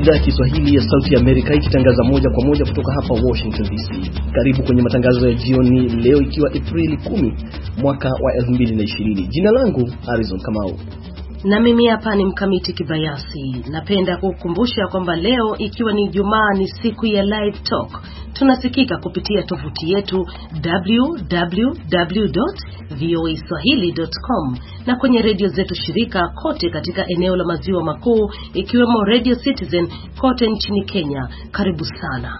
idhaa ya Kiswahili ya Sauti ya Amerika ikitangaza moja kwa moja kutoka hapa Washington DC. Karibu kwenye matangazo ya jioni leo ikiwa Aprili 10 mwaka wa 2020. Jina langu Harrison Kamau. Na mimi hapa ni Mkamiti Kibayasi. Napenda kukukumbusha kwamba leo ikiwa ni Ijumaa ni siku ya Live Talk. Tunasikika kupitia tovuti yetu www.voaswahili.com na kwenye redio zetu shirika kote katika eneo la maziwa makuu ikiwemo Radio Citizen kote nchini Kenya. Karibu sana.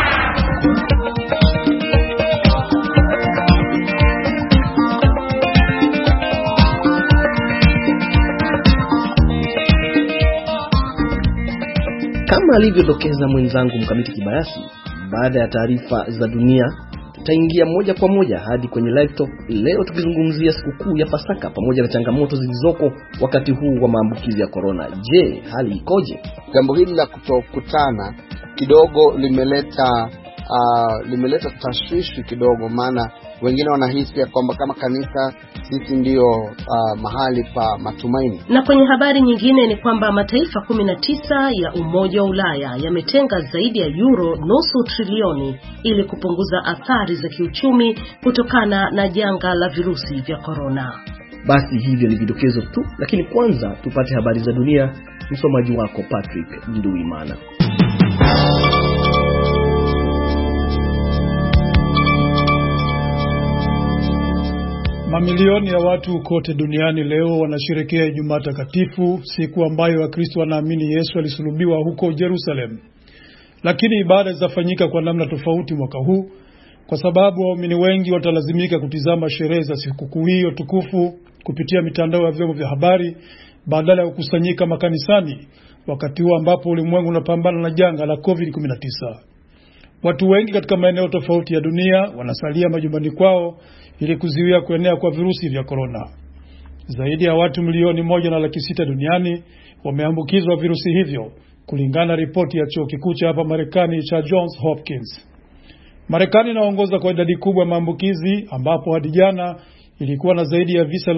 Kama alivyodokeza mwenzangu Mkamiti Kibayasi, baada ya taarifa za dunia tutaingia moja kwa moja hadi kwenye live talk leo tukizungumzia sikukuu ya Pasaka pamoja na changamoto zilizoko wakati huu wa maambukizi ya corona. Je, hali ikoje? Jambo hili la kutokutana kidogo limeleta tashwishi kidogo, maana wengine wanahisi ya kwamba kama kanisa sisi ndio mahali pa matumaini. Na kwenye habari nyingine ni kwamba mataifa 19 ya Umoja wa Ulaya yametenga zaidi ya euro nusu trilioni ili kupunguza athari za kiuchumi kutokana na janga la virusi vya corona. Basi hivyo ni vidokezo tu, lakini kwanza tupate habari za dunia. Msomaji wako Patrick Nduwimana. Mamilioni ya watu kote duniani leo wanasherehekea Ijumaa Takatifu, siku ambayo Wakristo wanaamini Yesu alisulubiwa huko Jerusalem. Lakini ibada zitafanyika kwa namna tofauti mwaka huu kwa sababu waumini wengi watalazimika kutizama sherehe za sikukuu hiyo tukufu kupitia mitandao ya vyombo vya habari badala ya kukusanyika makanisani, wakati huu ambapo ulimwengu unapambana na janga la COVID-19. Watu wengi katika maeneo tofauti ya dunia wanasalia majumbani kwao ili kuzuia kuenea kwa virusi vya corona. Zaidi ya watu milioni 1.6 duniani wameambukizwa virusi hivyo, kulingana na ripoti ya chuo kikuu cha hapa Marekani cha Johns Hopkins. Marekani inaongoza kwa idadi kubwa ya maambukizi, ambapo hadi jana ilikuwa na zaidi ya visa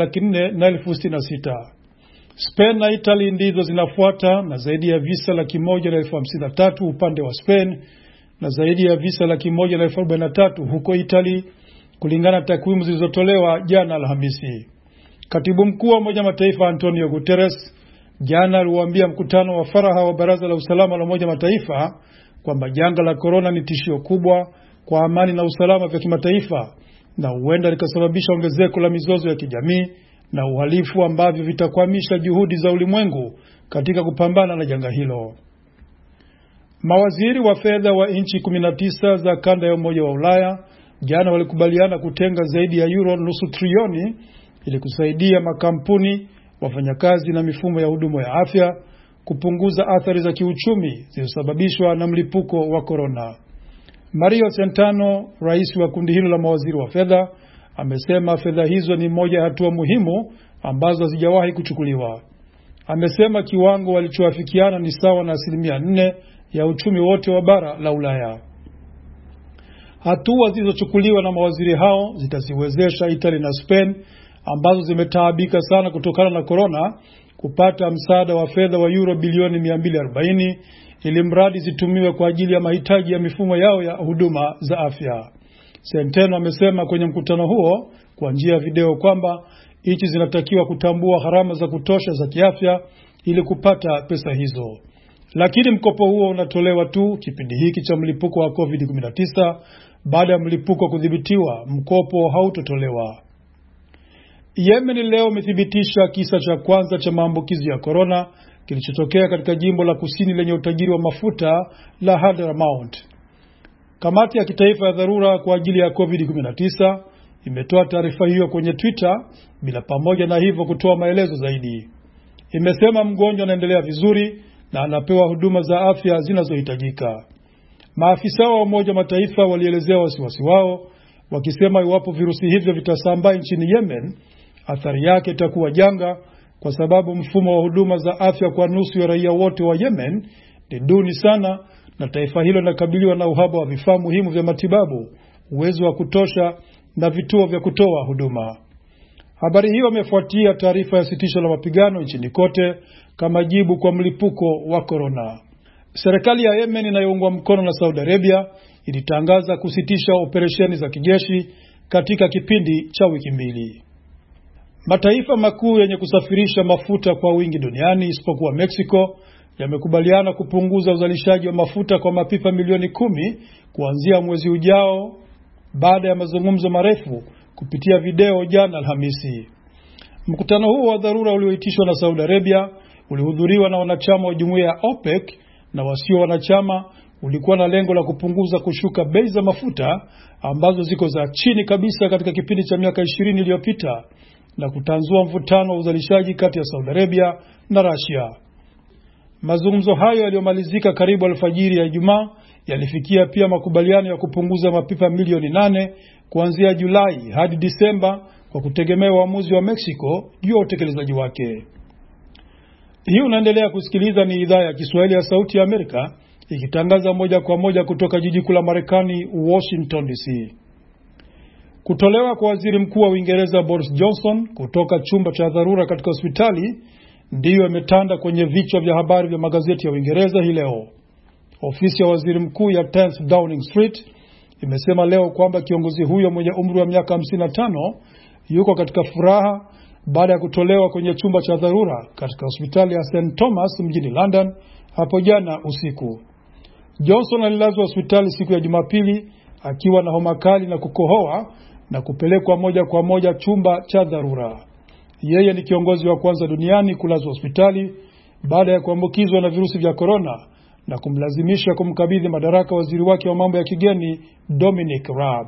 4,466. Spain na Italy ndizo zinafuata na zaidi ya visa 153,053 upande wa Spain na zaidi ya visa 143,043 huko Italy, kulingana na takwimu zilizotolewa jana Alhamisi. Katibu mkuu wa Umoja wa Mataifa Antonio Guterres jana aliwaambia mkutano wa faraha wa Baraza la Usalama la Umoja wa Mataifa kwamba janga la corona ni tishio kubwa kwa amani na usalama vya kimataifa na huenda likasababisha ongezeko la mizozo ya kijamii na uhalifu ambavyo vitakwamisha juhudi za ulimwengu katika kupambana na janga hilo. Mawaziri wa fedha wa nchi 19 za kanda ya Umoja wa Ulaya jana walikubaliana kutenga zaidi ya euro nusu trilioni ili kusaidia makampuni, wafanyakazi na mifumo ya huduma ya afya kupunguza athari za kiuchumi zilizosababishwa na mlipuko wa corona. Mario Centeno, rais wa kundi hilo la mawaziri wa fedha, amesema fedha hizo ni moja ya hatua muhimu ambazo hazijawahi kuchukuliwa. Amesema kiwango walichoafikiana ni sawa na 4% ya uchumi wote wa bara la Ulaya. Hatua zilizochukuliwa na mawaziri hao zitaziwezesha Italy na Spain, ambazo zimetaabika sana kutokana na corona, kupata msaada wa fedha wa euro bilioni 240 ili mradi zitumiwe kwa ajili ya mahitaji ya mifumo yao ya huduma za afya. Centeno amesema kwenye mkutano huo kwa njia ya video kwamba nchi zinatakiwa kutambua gharama za kutosha za kiafya ili kupata pesa hizo. Lakini mkopo huo unatolewa tu kipindi hiki cha mlipuko wa COVID-19. Baada ya mlipuko kudhibitiwa, mkopo hautotolewa. Yemen leo imethibitisha kisa cha kwanza cha maambukizi ya corona kilichotokea katika jimbo la kusini lenye utajiri wa mafuta la Hadramaut. Kamati ya kitaifa ya dharura kwa ajili ya COVID-19 imetoa taarifa hiyo kwenye Twitter bila pamoja na hivyo kutoa maelezo zaidi. Imesema mgonjwa anaendelea vizuri na anapewa huduma za afya zinazohitajika. Maafisa wa Umoja wa Mataifa walielezea wasiwasi wao wakisema iwapo virusi hivyo vitasambaa nchini Yemen, athari yake itakuwa janga kwa sababu mfumo wa huduma za afya kwa nusu ya raia wote wa Yemen ni duni sana na taifa hilo linakabiliwa na uhaba wa vifaa muhimu vya matibabu, uwezo wa kutosha na vituo vya kutoa huduma. Habari hiyo imefuatia taarifa ya sitisho la mapigano nchini kote kama jibu kwa mlipuko wa corona. Serikali ya Yemen inayoungwa mkono na Saudi Arabia ilitangaza kusitisha operesheni za kijeshi katika kipindi cha wiki 2. Mataifa makuu yenye kusafirisha mafuta kwa wingi duniani isipokuwa Mexico yamekubaliana kupunguza uzalishaji wa mafuta kwa mapipa milioni 10 kuanzia mwezi ujao baada ya mazungumzo marefu kupitia video jana Alhamisi. Mkutano huo wa dharura ulioitishwa na Saudi Arabia ulihudhuriwa na wanachama wa jumuiya ya OPEC na wasio wanachama, ulikuwa na lengo la kupunguza kushuka bei za mafuta ambazo ziko za chini kabisa katika kipindi cha miaka 20 iliyopita na kutanzua mvutano wa uzalishaji kati ya Saudi Arabia na Russia. Mazungumzo hayo yaliyomalizika karibu alfajiri ya Ijumaa yalifikia pia makubaliano ya kupunguza mapipa milioni 8 kuanzia Julai hadi Disemba kwa kutegemea uamuzi wa Mexico juu ya utekelezaji wake. Hii unaendelea kusikiliza, ni idhaa ya Kiswahili ya Sauti ya Amerika ikitangaza moja kwa moja kutoka jiji kuu la Marekani, Washington DC. Kutolewa kwa waziri mkuu wa Uingereza Boris Johnson kutoka chumba cha dharura katika hospitali ndiyo imetanda kwenye vichwa vya habari vya magazeti ya Uingereza hii leo. Ofisi ya waziri mkuu ya 10 Downing Street imesema leo kwamba kiongozi huyo mwenye umri wa miaka 55 yuko katika furaha baada ya kutolewa kwenye chumba cha dharura katika hospitali ya St Thomas mjini London hapo jana usiku. Johnson alilazwa hospitali siku ya Jumapili akiwa na homa kali na kukohoa na kupelekwa moja kwa moja chumba cha dharura. Yeye ni kiongozi wa kwanza duniani kulazwa hospitali baada ya kuambukizwa na virusi vya corona na kumlazimisha kumkabidhi madaraka waziri wake wa mambo ya kigeni Dominic Raab.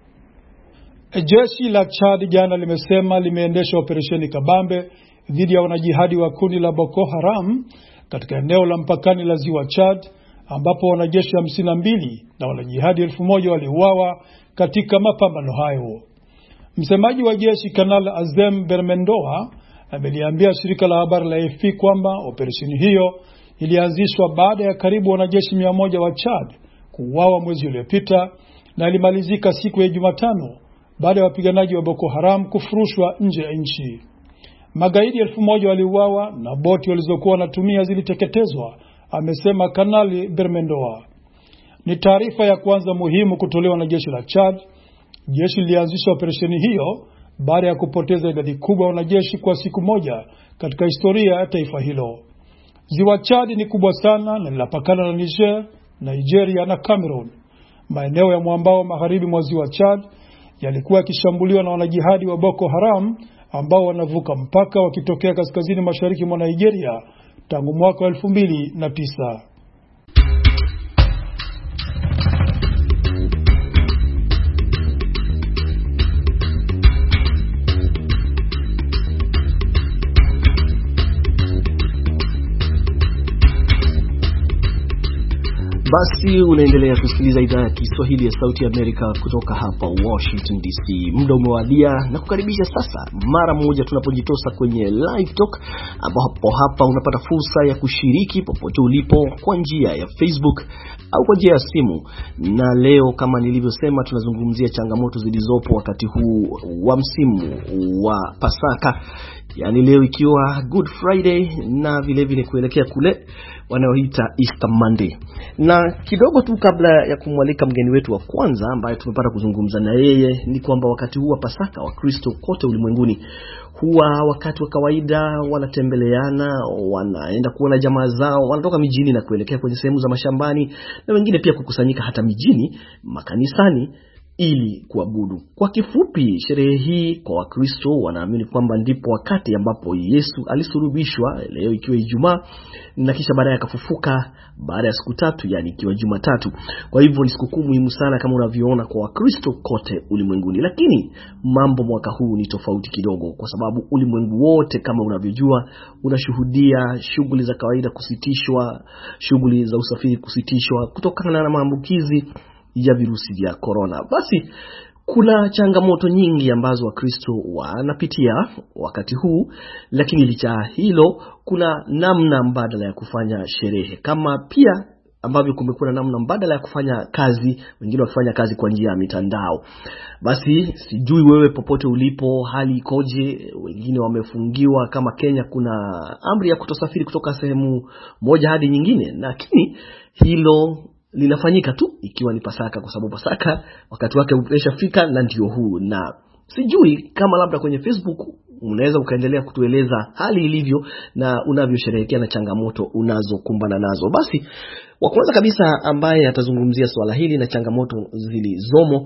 Jeshi la Chad jana limesema limeendesha operesheni kabambe dhidi ya wanajihadi wa kundi la Boko Haram katika eneo la mpakani la Ziwa Chad, ambapo wanajeshi 52 na wanajihadi 1000 waliuawa katika mapambano hayo. Msemaji wa jeshi Kanali Azem Bermendoa ameliambia shirika la habari la AFP kwamba operesheni hiyo ilianzishwa baada ya karibu wanajeshi 100 wa Chad kuuawa mwezi uliopita na ilimalizika siku ya Jumatano baada ya wapiganaji wa Boko Haram kufurushwa nje ya nchi. Magaidi 1000 waliuawa na boti walizokuwa wanatumia ziliteketezwa, amesema Kanali Bermendoa. Ni taarifa ya kwanza muhimu kutolewa na jeshi la Chad. Jeshi lilianzisha operesheni hiyo baada ya kupoteza idadi kubwa wanajeshi kwa siku moja katika historia ya taifa hilo. Ziwa Chad ni kubwa sana na linapakana na Niger, Nigeria na Cameroon. Maeneo ya mwambao magharibi mwa Ziwa Chad yalikuwa yakishambuliwa na wanajihadi wa Boko Haram ambao wanavuka mpaka wakitokea kaskazini mashariki mwa Nigeria tangu mwaka 2009. Basi unaendelea kusikiliza idhaa ya Kiswahili ya Sauti ya Amerika kutoka hapa Washington DC. Muda umewadia na kukaribisha sasa mara moja tunapojitosa kwenye live talk, ambapo hapa unapata fursa ya kushiriki popote ulipo kwa njia ya Facebook au kwa njia ya simu. Na leo kama nilivyosema, tunazungumzia changamoto zilizopo wakati huu wa msimu wa Pasaka, yani leo ikiwa Good Friday na vile vile kuelekea kule wanaoita Easter Monday. Na kidogo tu kabla ya kumwalika mgeni wetu wa kwanza ambaye tumepata kuzungumza na yeye, ni kwamba wakati huu wa Pasaka wa Kristo kote ulimwenguni huwa wakati wa kawaida, wanatembeleana, wanaenda kuona jamaa zao, wanatoka mijini na kuelekea kwenye sehemu za mashambani, na wengine pia kukusanyika hata mijini, makanisani, ili kuabudu. Kwa kifupi, sherehe hii kwa Wakristo wanaamini kwamba ndipo wakati ambapo Yesu alisulubishwa, leo ikiwa Ijumaa, na kisha baadaye akafufuka baada ya siku 3, yani ikiwa Jumatatu. Kwa hivyo ni sikukuu muhimu sana kama unavyoona kwa Wakristo kote ulimwenguni. Lakini mambo mwaka huu ni tofauti kidogo, kwa sababu ulimwengu wote kama unavyojua unashuhudia shughuli za kawaida kusitishwa, shughuli za usafiri kusitishwa kutokana na maambukizi ya virusi vya corona. Basi kuna changamoto nyingi ambazo Wakristo wanapitia wakati huu, lakini licha hilo kuna namna mbadala ya kufanya sherehe, kama pia ambavyo kumekuwa na namna mbadala ya kufanya kazi, wengine wakifanya kazi kwa njia ya mitandao. Basi sijui wewe popote ulipo hali ikoje, wengine wamefungiwa kama Kenya kuna amri ya kutosafiri kutoka sehemu moja hadi nyingine, lakini hilo linafanyika tu ikiwa ni Pasaka, kwa sababu Pasaka wakati wake umeshafika na ndio huu. Na sijui kama labda kwenye Facebook unaweza ukaendelea kutueleza hali ilivyo na unavyosherehekea na changamoto unazokumbana nazo. Basi wa kwanza kabisa ambaye atazungumzia swala hili na changamoto zilizomo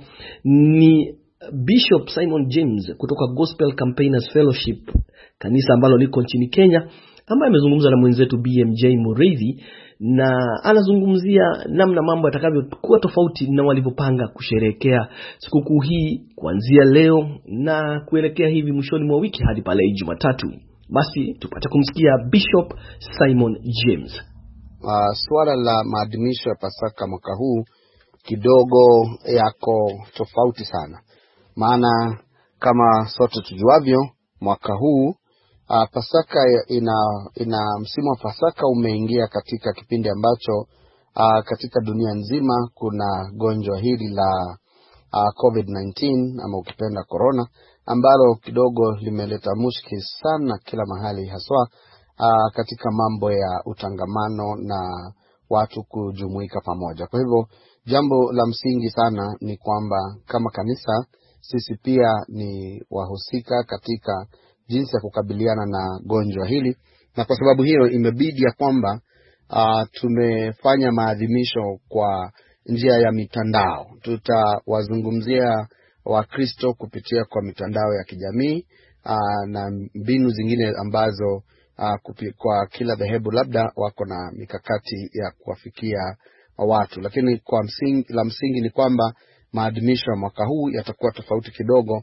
ni Bishop Simon James kutoka Gospel Campaigners Fellowship, kanisa ambalo liko nchini Kenya, ambaye amezungumza na mwenzetu BMJ Mureithi, na anazungumzia namna mambo yatakavyokuwa tofauti na walivyopanga kusherehekea sikukuu hii kuanzia leo na kuelekea hivi mwishoni mwa wiki hadi pale Jumatatu. Basi tupate kumsikia Bishop Simon James. Swala la maadhimisho ya Pasaka mwaka huu kidogo yako tofauti sana. Maana kama sote tujuavyo, mwaka huu Pasaka ina msimu wa Pasaka umeingia katika kipindi ambacho katika dunia nzima kuna gonjwa hili la COVID-19 ama ukipenda corona, ambalo kidogo limeleta mushkil sana kila mahali, haswa katika mambo ya utangamano na watu kujumuika pamoja. Kwa hivyo jambo la msingi sana ni kwamba kama kanisa sisi pia ni wahusika katika jinsi ya kukabiliana na gonjwa hili, na kwa sababu hiyo imebidi ya kwamba tumefanya maadhimisho kwa njia ya mitandao. Tutawazungumzia Wakristo kupitia kwa mitandao ya kijamii na mbinu zingine ambazo kwa kila dhehebu labda wako na mikakati ya kuwafikia watu. Lakini la msingi ni kwamba maadhimisho ya mwaka huu yatakuwa tofauti kidogo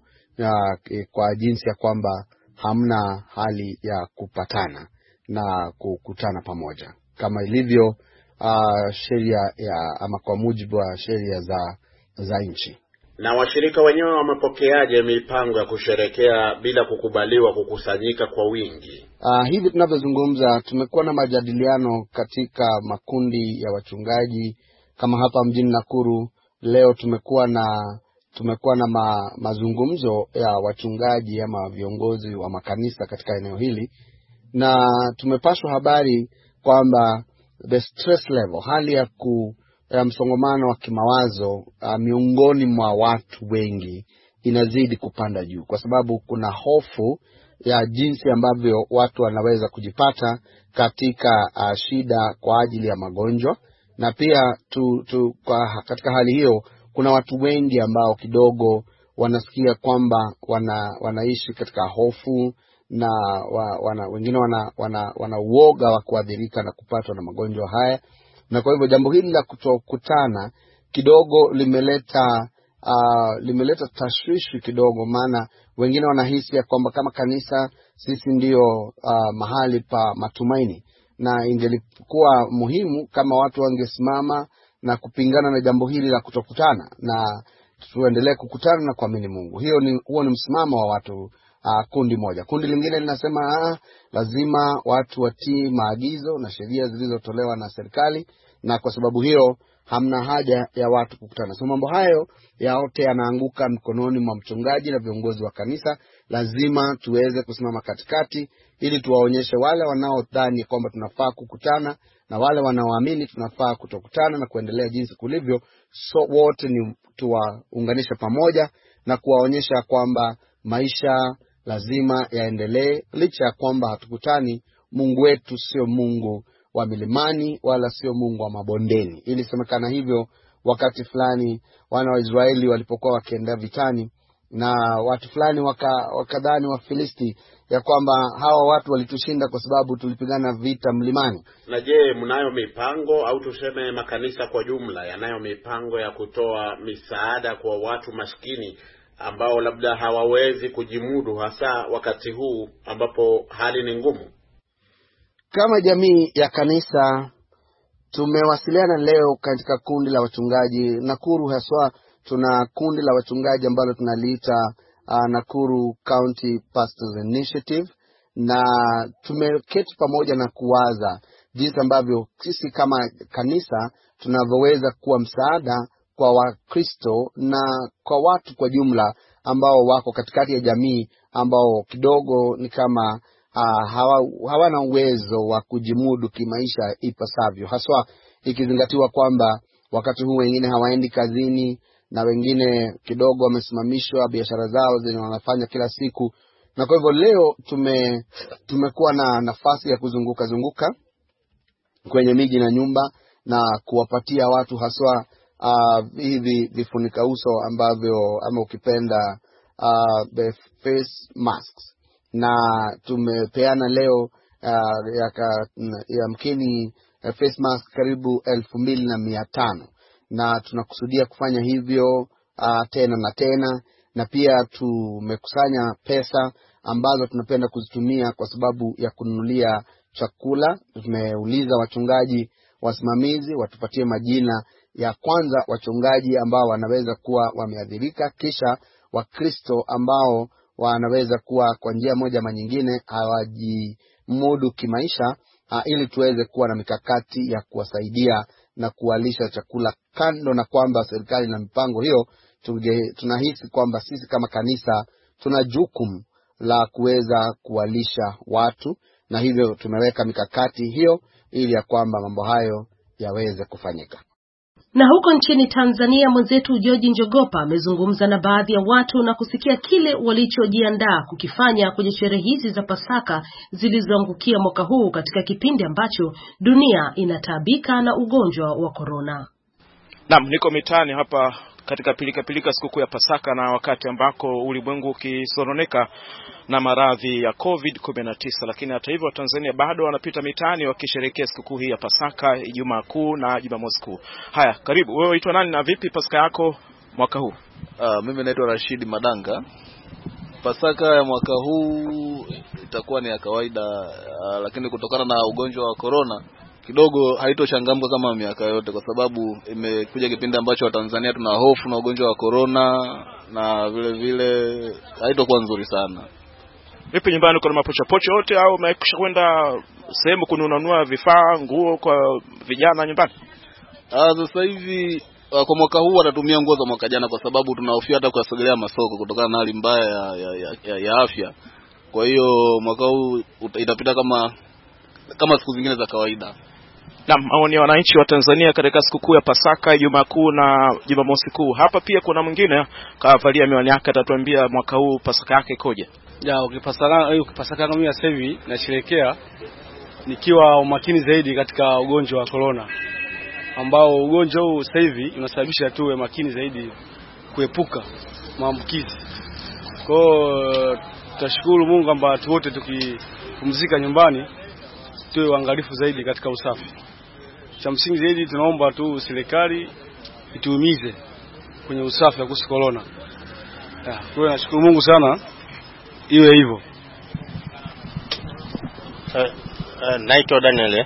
kwa jinsi ya kwamba hamna hali ya kupatana na kukutana pamoja kama ilivyo sheria ama kwa mujibu wa sheria za nchi. Na washirika wenyewe wamepokeaje mipango ya kusherekea bila kukubaliwa kukusanyika kwa wingi? Hivi tunavyozungumza tumekuwa na majadiliano katika makundi ya wachungaji kama hapa mjini Nakuru. Leo tumekuwa na mazungumzo ya wachungaji ama viongozi wa makanisa katika eneo hili, na tumepashwa habari kwamba the stress level, hali ya msongamano wa kimawazo miongoni mwa watu wengi inazidi kupanda juu, kwa sababu kuna hofu ya jinsi ambavyo watu wanaweza kujipata katika shida kwa ajili ya magonjwa. Na pia katika hali hiyo kuna watu wengi ambao kidogo wanasikia kwamba wanaishi katika hofu, na wengine wana uoga wa kuadhirika na kupatwa na magonjwa haya. Na kwa hivyo jambo hili la kutokutana kidogo limeleta tashwishi kidogo, maana wengine wanahisi ya kwamba kama kanisa sisi ndio mahali pa matumaini, na ingelikuwa muhimu kama watu wangesimama na kupingana na jambo hili la kutokutana na tuendelee kukutana na kuamini Mungu. Huo ni msimamo wa watu kundi moja. Kundi lingine linasema lazima watu watii maagizo na sheria zilizotolewa na serikali, na kwa sababu hiyo hamna haja ya watu kukutana. So mambo hayo yote yanaanguka mkononi mwa mchungaji na viongozi wa kanisa. Lazima tuweze kusimama katikati ili tuwaonyeshe wale wanaodhani kwamba tunafaa kukutana na wale wanaoamini tunafaa kutokutana na kuendelea jinsi kulivyo. So wote ni tuwaunganishe pamoja na kuwaonyesha kwamba maisha lazima yaendelee licha ya kwamba hatukutani. Mungu wetu sio Mungu wa milimani wala sio Mungu wa mabondeni. Ilisemekana hivyo wakati fulani wana wa Israeli walipokuwa wakienda vitani, na watu fulani wakadhani wa Filisti ya kwamba hawa watu walitushinda kwa sababu tulipigana vita mlimani. Na je, mnayo mipango au tuseme makanisa kwa jumla yanayo mipango ya kutoa misaada kwa watu maskini ambao labda hawawezi kujimudu, hasa wakati huu ambapo hali ni ngumu? Kama jamii ya kanisa tumewasiliana leo katika kundi la wachungaji Nakuru. Haswa tuna kundi la wachungaji ambalo tunaliita Nakuru County Pastors Initiative, na tumeketi pamoja na kuwaza jinsi ambavyo sisi kama kanisa tunavyoweza kuwa msaada kwa Wakristo na kwa watu kwa jumla ambao wako katikati ya jamii ambao kidogo ni kama hawana uwezo wa kujimudu kimaisha ipasavyo, haswa ikizingatiwa kwamba wakati huu wengine hawaendi kazini na wengine kidogo wamesimamishwa biashara zao zenye wanafanya kila siku. Na kwa hivyo leo tumekuwa na nafasi ya kuzunguka kwenye miji na nyumba na kuwapatia watu haswa hivi vifunika uso ambavyo ama ukipenda the face masks, na tumepeana leo ya mkini face mask karibu 2,500 na tunakusudia kufanya hivyo tena na tena. Na pia tumekusanya pesa ambazo tunapenda kuzitumia kwa sababu ya kununulia chakula. Tumeuliza wachungaji wasimamizi watupatie majina ya kwanza wachungaji ambao wanaweza kuwa wameadhirika, kisha Wakristo ambao wanaweza kuwa kwa njia moja ama nyingine hawajimudu kimaisha, ili tuweze kuwa na mikakati ya kuwasaidia na kuwalisha chakula. Kando na kwamba serikali na mipango hiyo, tunahisi kwamba sisi kama kanisa tuna jukumu la kuweza kuwalisha watu, na hivyo tumeweka mikakati hiyo ili ya kwamba mambo hayo yaweze kufanyika. Na huko nchini Tanzania, mwenzetu George Njogopa amezungumza na baadhi ya watu na kusikia kile walichojiandaa kukifanya kwenye sherehe hizi za Pasaka zilizoangukia mwaka huu katika kipindi ambacho dunia inataabika na ugonjwa wa corona. Naam, niko mitaani hapa katika pilika sikukuu ya Pasaka, na wakati ambako ulimwengu ukisononeka na maradhi ya COVID-19, lakini hata hivyo Tanzania bado wanapita mitaani wakisherehekea sikukuu hii ya Pasaka, Ijumaa Kuu na Jumamosi Kuu. Haya, karibu. Wewe unaitwa nani na vipi Pasaka yako mwaka huu? Mimi naitwa Rashid Madanga. Pasaka ya mwaka huu itakuwa ni ya kawaida, lakini kutokana na ugonjwa wa corona kidogo haitochangamka kama miaka yote, kwa sababu imekuja kipindi ambacho Watanzania tuna hofu na ugonjwa wa corona, na vile vile haitokuwa nzuri sana. Vipi nyumbani, kuna mapochopocho yote au umekwisha kwenda sehemu kununua vifaa, nguo kwa vijana nyumbani? Sasa hivi kwa mwaka huu watatumia nguo za mwaka jana, kwa sababu tunahofia hata kusogelea masoko kutokana na hali mbaya ya afya. Kwa hiyo mwaka huu itapita kama siku zingine za kawaida. Naam, maoni ya wananchi wa Tanzania katika sikukuu ya Pasaka, Ijumaa Kuu na Jumamosi Kuu. Hapa pia kuna mwingine kavalia miwani yake, atatuambia mwaka huu Pasaka yake ikoje. Pasaka kama mimi sasa hivi nasherehekea nikiwa umakini zaidi katika ugonjwa wa corona, ambao ugonjwa huu sasa hivi unasababisha tuwe makini zaidi kuepuka maambukizi. Kwa hiyo tutashukuru Mungu kwamba watu wote tukipumzika nyumbani tuwe waangalifu zaidi katika usafi. Cha msingi zaidi tunaomba tu serikali ituumize kwenye usafi wa kuhusu corona. Kwa hiyo nashukuru Mungu sana iwe hivyo. Naitwa Daniel.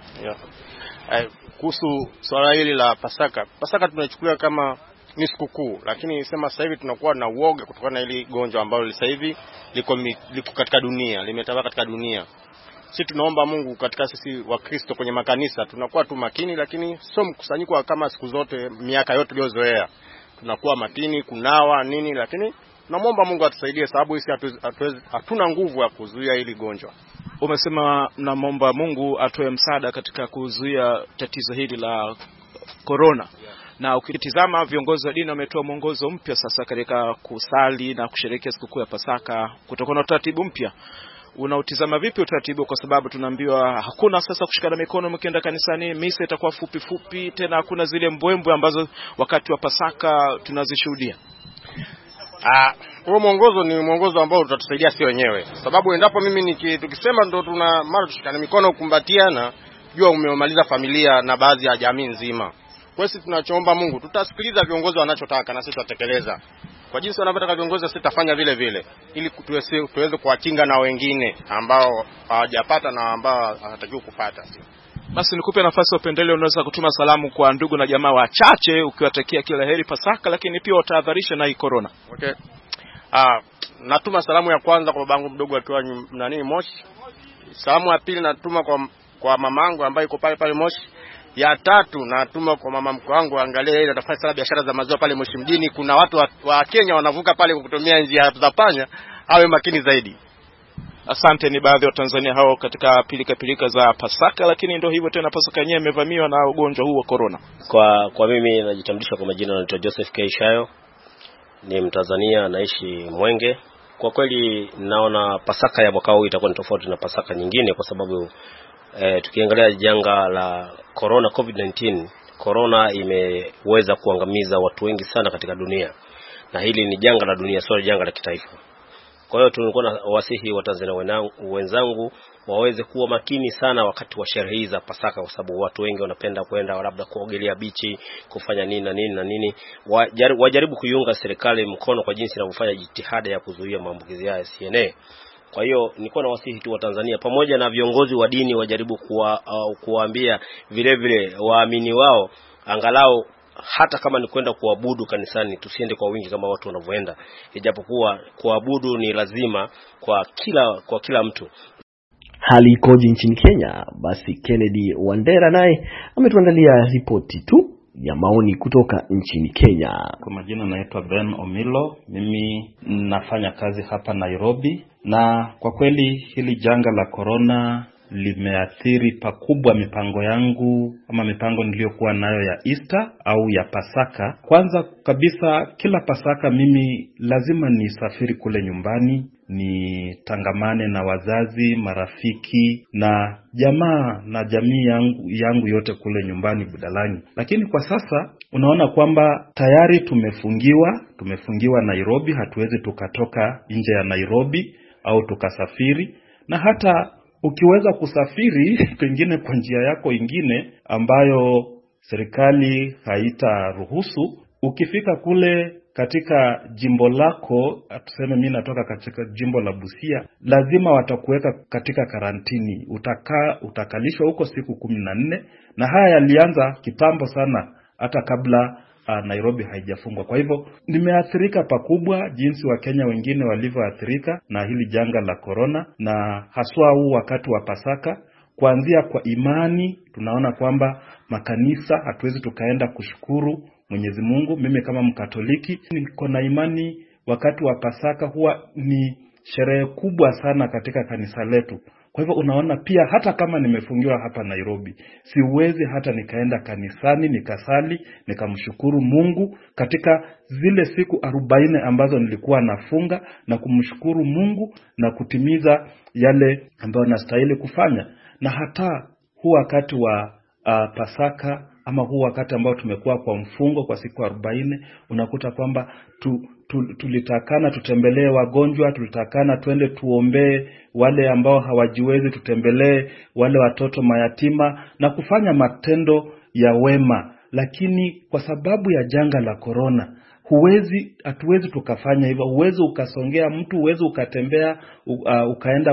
Kuhusu swala hili la Pasaka tunachukulia kama ni sikukuu, lakini sema sasa hivi tunakuwa na uoga kutokana na hili gonjwa ambalo sasa hivi liko katika dunia, limetawala katika dunia. Sisi tunaomba Mungu katika sisi wa Kristo kwenye makanisa tunakuwa tu makini, lakini sio mkusanyiko kama siku zote miaka yote tuliyozoea. Tunakuwa makini kunawa nini, lakini tunamwomba Mungu atusaidie, sababu sisi hatuna nguvu ya kuzuia hili gonjwa. Umesema mnaomba Mungu atoe msaada katika kuzuia tatizo hili la corona. Na ukitizama viongozi wa dini wametoa mwongozo mpya sasa katika kusali na kusherehekea sikukuu ya Pasaka kutokana na utaratibu mpya. Unautizama vipi utaratibu, kwa sababu tunaambiwa hakuna sasa kushikana mikono mkienda kanisani, misa itakuwa fupi, tena hakuna zile mbwembwe ambazo wakati wa Pasaka tunazishuhudia? Huo mwongozo ni mwongozo ambao utatusaidia sisi wenyewe, sababu endapo mimi tukisema ndo tuna mara tushikane mikono kumbatiana, jua umemaliza familia na baadhi ya jamii nzima. Kwa hiyo tunachoomba Mungu, tutasikiliza viongozi wanachotaka na sisi tutatekeleza. Kwa jinsi wanavyotaka viongozi sisi tutafanya vile vile, ili tuweze kuwakinga na wengine ambao hawajapata na ambao hawatakiwa kupata. Basi nikupe nafasi ya upendeleo, unaweza kutuma salamu kwa ndugu na jamaa wachache ukiwatakia kila heri Pasaka, lakini pia utahadharisha na hii corona. Okay. Natuma salamu ya kwanza kwa babangu mdogo akiwa Moshi. Salamu ya pili natuma kwa kwa mamangu ambaye yuko pale Moshi. Ya tatu natuma kwa mama mkwe wangu angalie ile atafanya sana biashara za maziwa pale Moshi mjini. Kuna watu wa Kenya wanavuka pale kwa kutumia njia za panya, awe makini zaidi. Asante. Ni baadhi ya Tanzania hao katika pilika za Pasaka, lakini ndio hivyo tena, Pasaka yenyewe imevamiwa na ugonjwa huu wa corona. Kwa mimi najitambulisha kwa majina, naitwa Joseph K. Shayo, ni Mtanzania, anaishi Mwenge. Kwa kweli naona Pasaka ya mwaka huu itakuwa ni tofauti na Pasaka nyingine, kwa sababu tukiangalia janga la corona, COVID-19, corona imeweza kuangamiza watu wengi sana katika dunia, na hili ni janga la dunia, sio janga la kitaifa. Kwa hiyo tulikuwa na wasihi wa Tanzania wenzangu waweze kuwa makini sana wakati wa sherehe za Pasaka, kwa sababu watu wengi wanapenda kwenda labda kuogelea bichi, kufanya nini na nini. Wajaribu kuiunga serikali mkono kwa jinsi inavyofanya jitihada ya kuzuia maambukizi ya CNA. Kwa hiyo nilikuwa na wasihi tu wa Tanzania pamoja na viongozi wa dini wajaribu kuwaambia vile waamini wao, angalau hata kama ni kwenda kuabudu kanisani, tusiende kwa wingi kama watu wanavyoenda, ijapokuwa kuabudu ni lazima kwa kila mtu. Hali ikoje nchini Kenya? Basi Kennedy Wandera naye ametuandalia ripoti tu ya maoni kutoka nchini Kenya. Kwa majina naitwa Ben Omilo, mimi nafanya kazi hapa Nairobi, na kwa kweli hili janga la corona limeathiri pakubwa mipango yangu ama mipango niliyokuwa nayo ya Easter au ya Pasaka. Kwanza kabisa, kila Pasaka mimi lazima nisafiri kule nyumbani, ni tangamane na wazazi, marafiki na jamaa na jamii yangu yote kule nyumbani Budalangi. Lakini kwa sasa unaona kwamba tayari tumefungiwa Nairobi, hatuwezi tukatoka nje ya Nairobi au tukasafiri, na hata ukiweza kusafiri pengine kwa njia yako ingine ambayo serikali haitaruhusu, ukifika kule katika jimbo lako, tuseme mimi natoka katika jimbo la Busia, lazima watakuweka katika karantini. Utakalishwa huko siku 14, na haya yalianza kitambo sana hata kabla Nairobi haijafungwa. Kwa hivyo nimeathirika pakubwa jinsi wa Kenya wengine walivyoathirika na hili janga la corona, na haswa huu wakati wa Pasaka. Kuanzia kwa imani, tunaona kwamba makanisa hatuwezi tukaenda kushukuru Mwenyezi Mungu. Mimi kama Mkatoliki niko na imani wakati wa Pasaka huwa ni sherehe kubwa sana katika kanisa letu. Kwa hivyo unaona pia hata kama nimefungiwa hapa Nairobi, siwezi hata nikaenda kanisani nikasali nikamshukuru Mungu katika zile siku 40 ambazo nilikuwa nafunga, na kumshukuru Mungu na kutimiza yale ambayo nastahili kufanya. Na hata huu wakati wa Pasaka ama huu wakati ambao tumekuwa kwa mfungo kwa siku 40, unakuta kwamba tulitakana tutembelee wagonjwa, tulitakana twende tuombee wale ambao hawajiwezi, tutembelee wale watoto mayatima na kufanya matendo ya wema. Lakini kwa sababu ya janga la corona, hatuwezi tukafanya hivyo. Huwezi ukasongea mtu, huwezi ukatembea ukaenda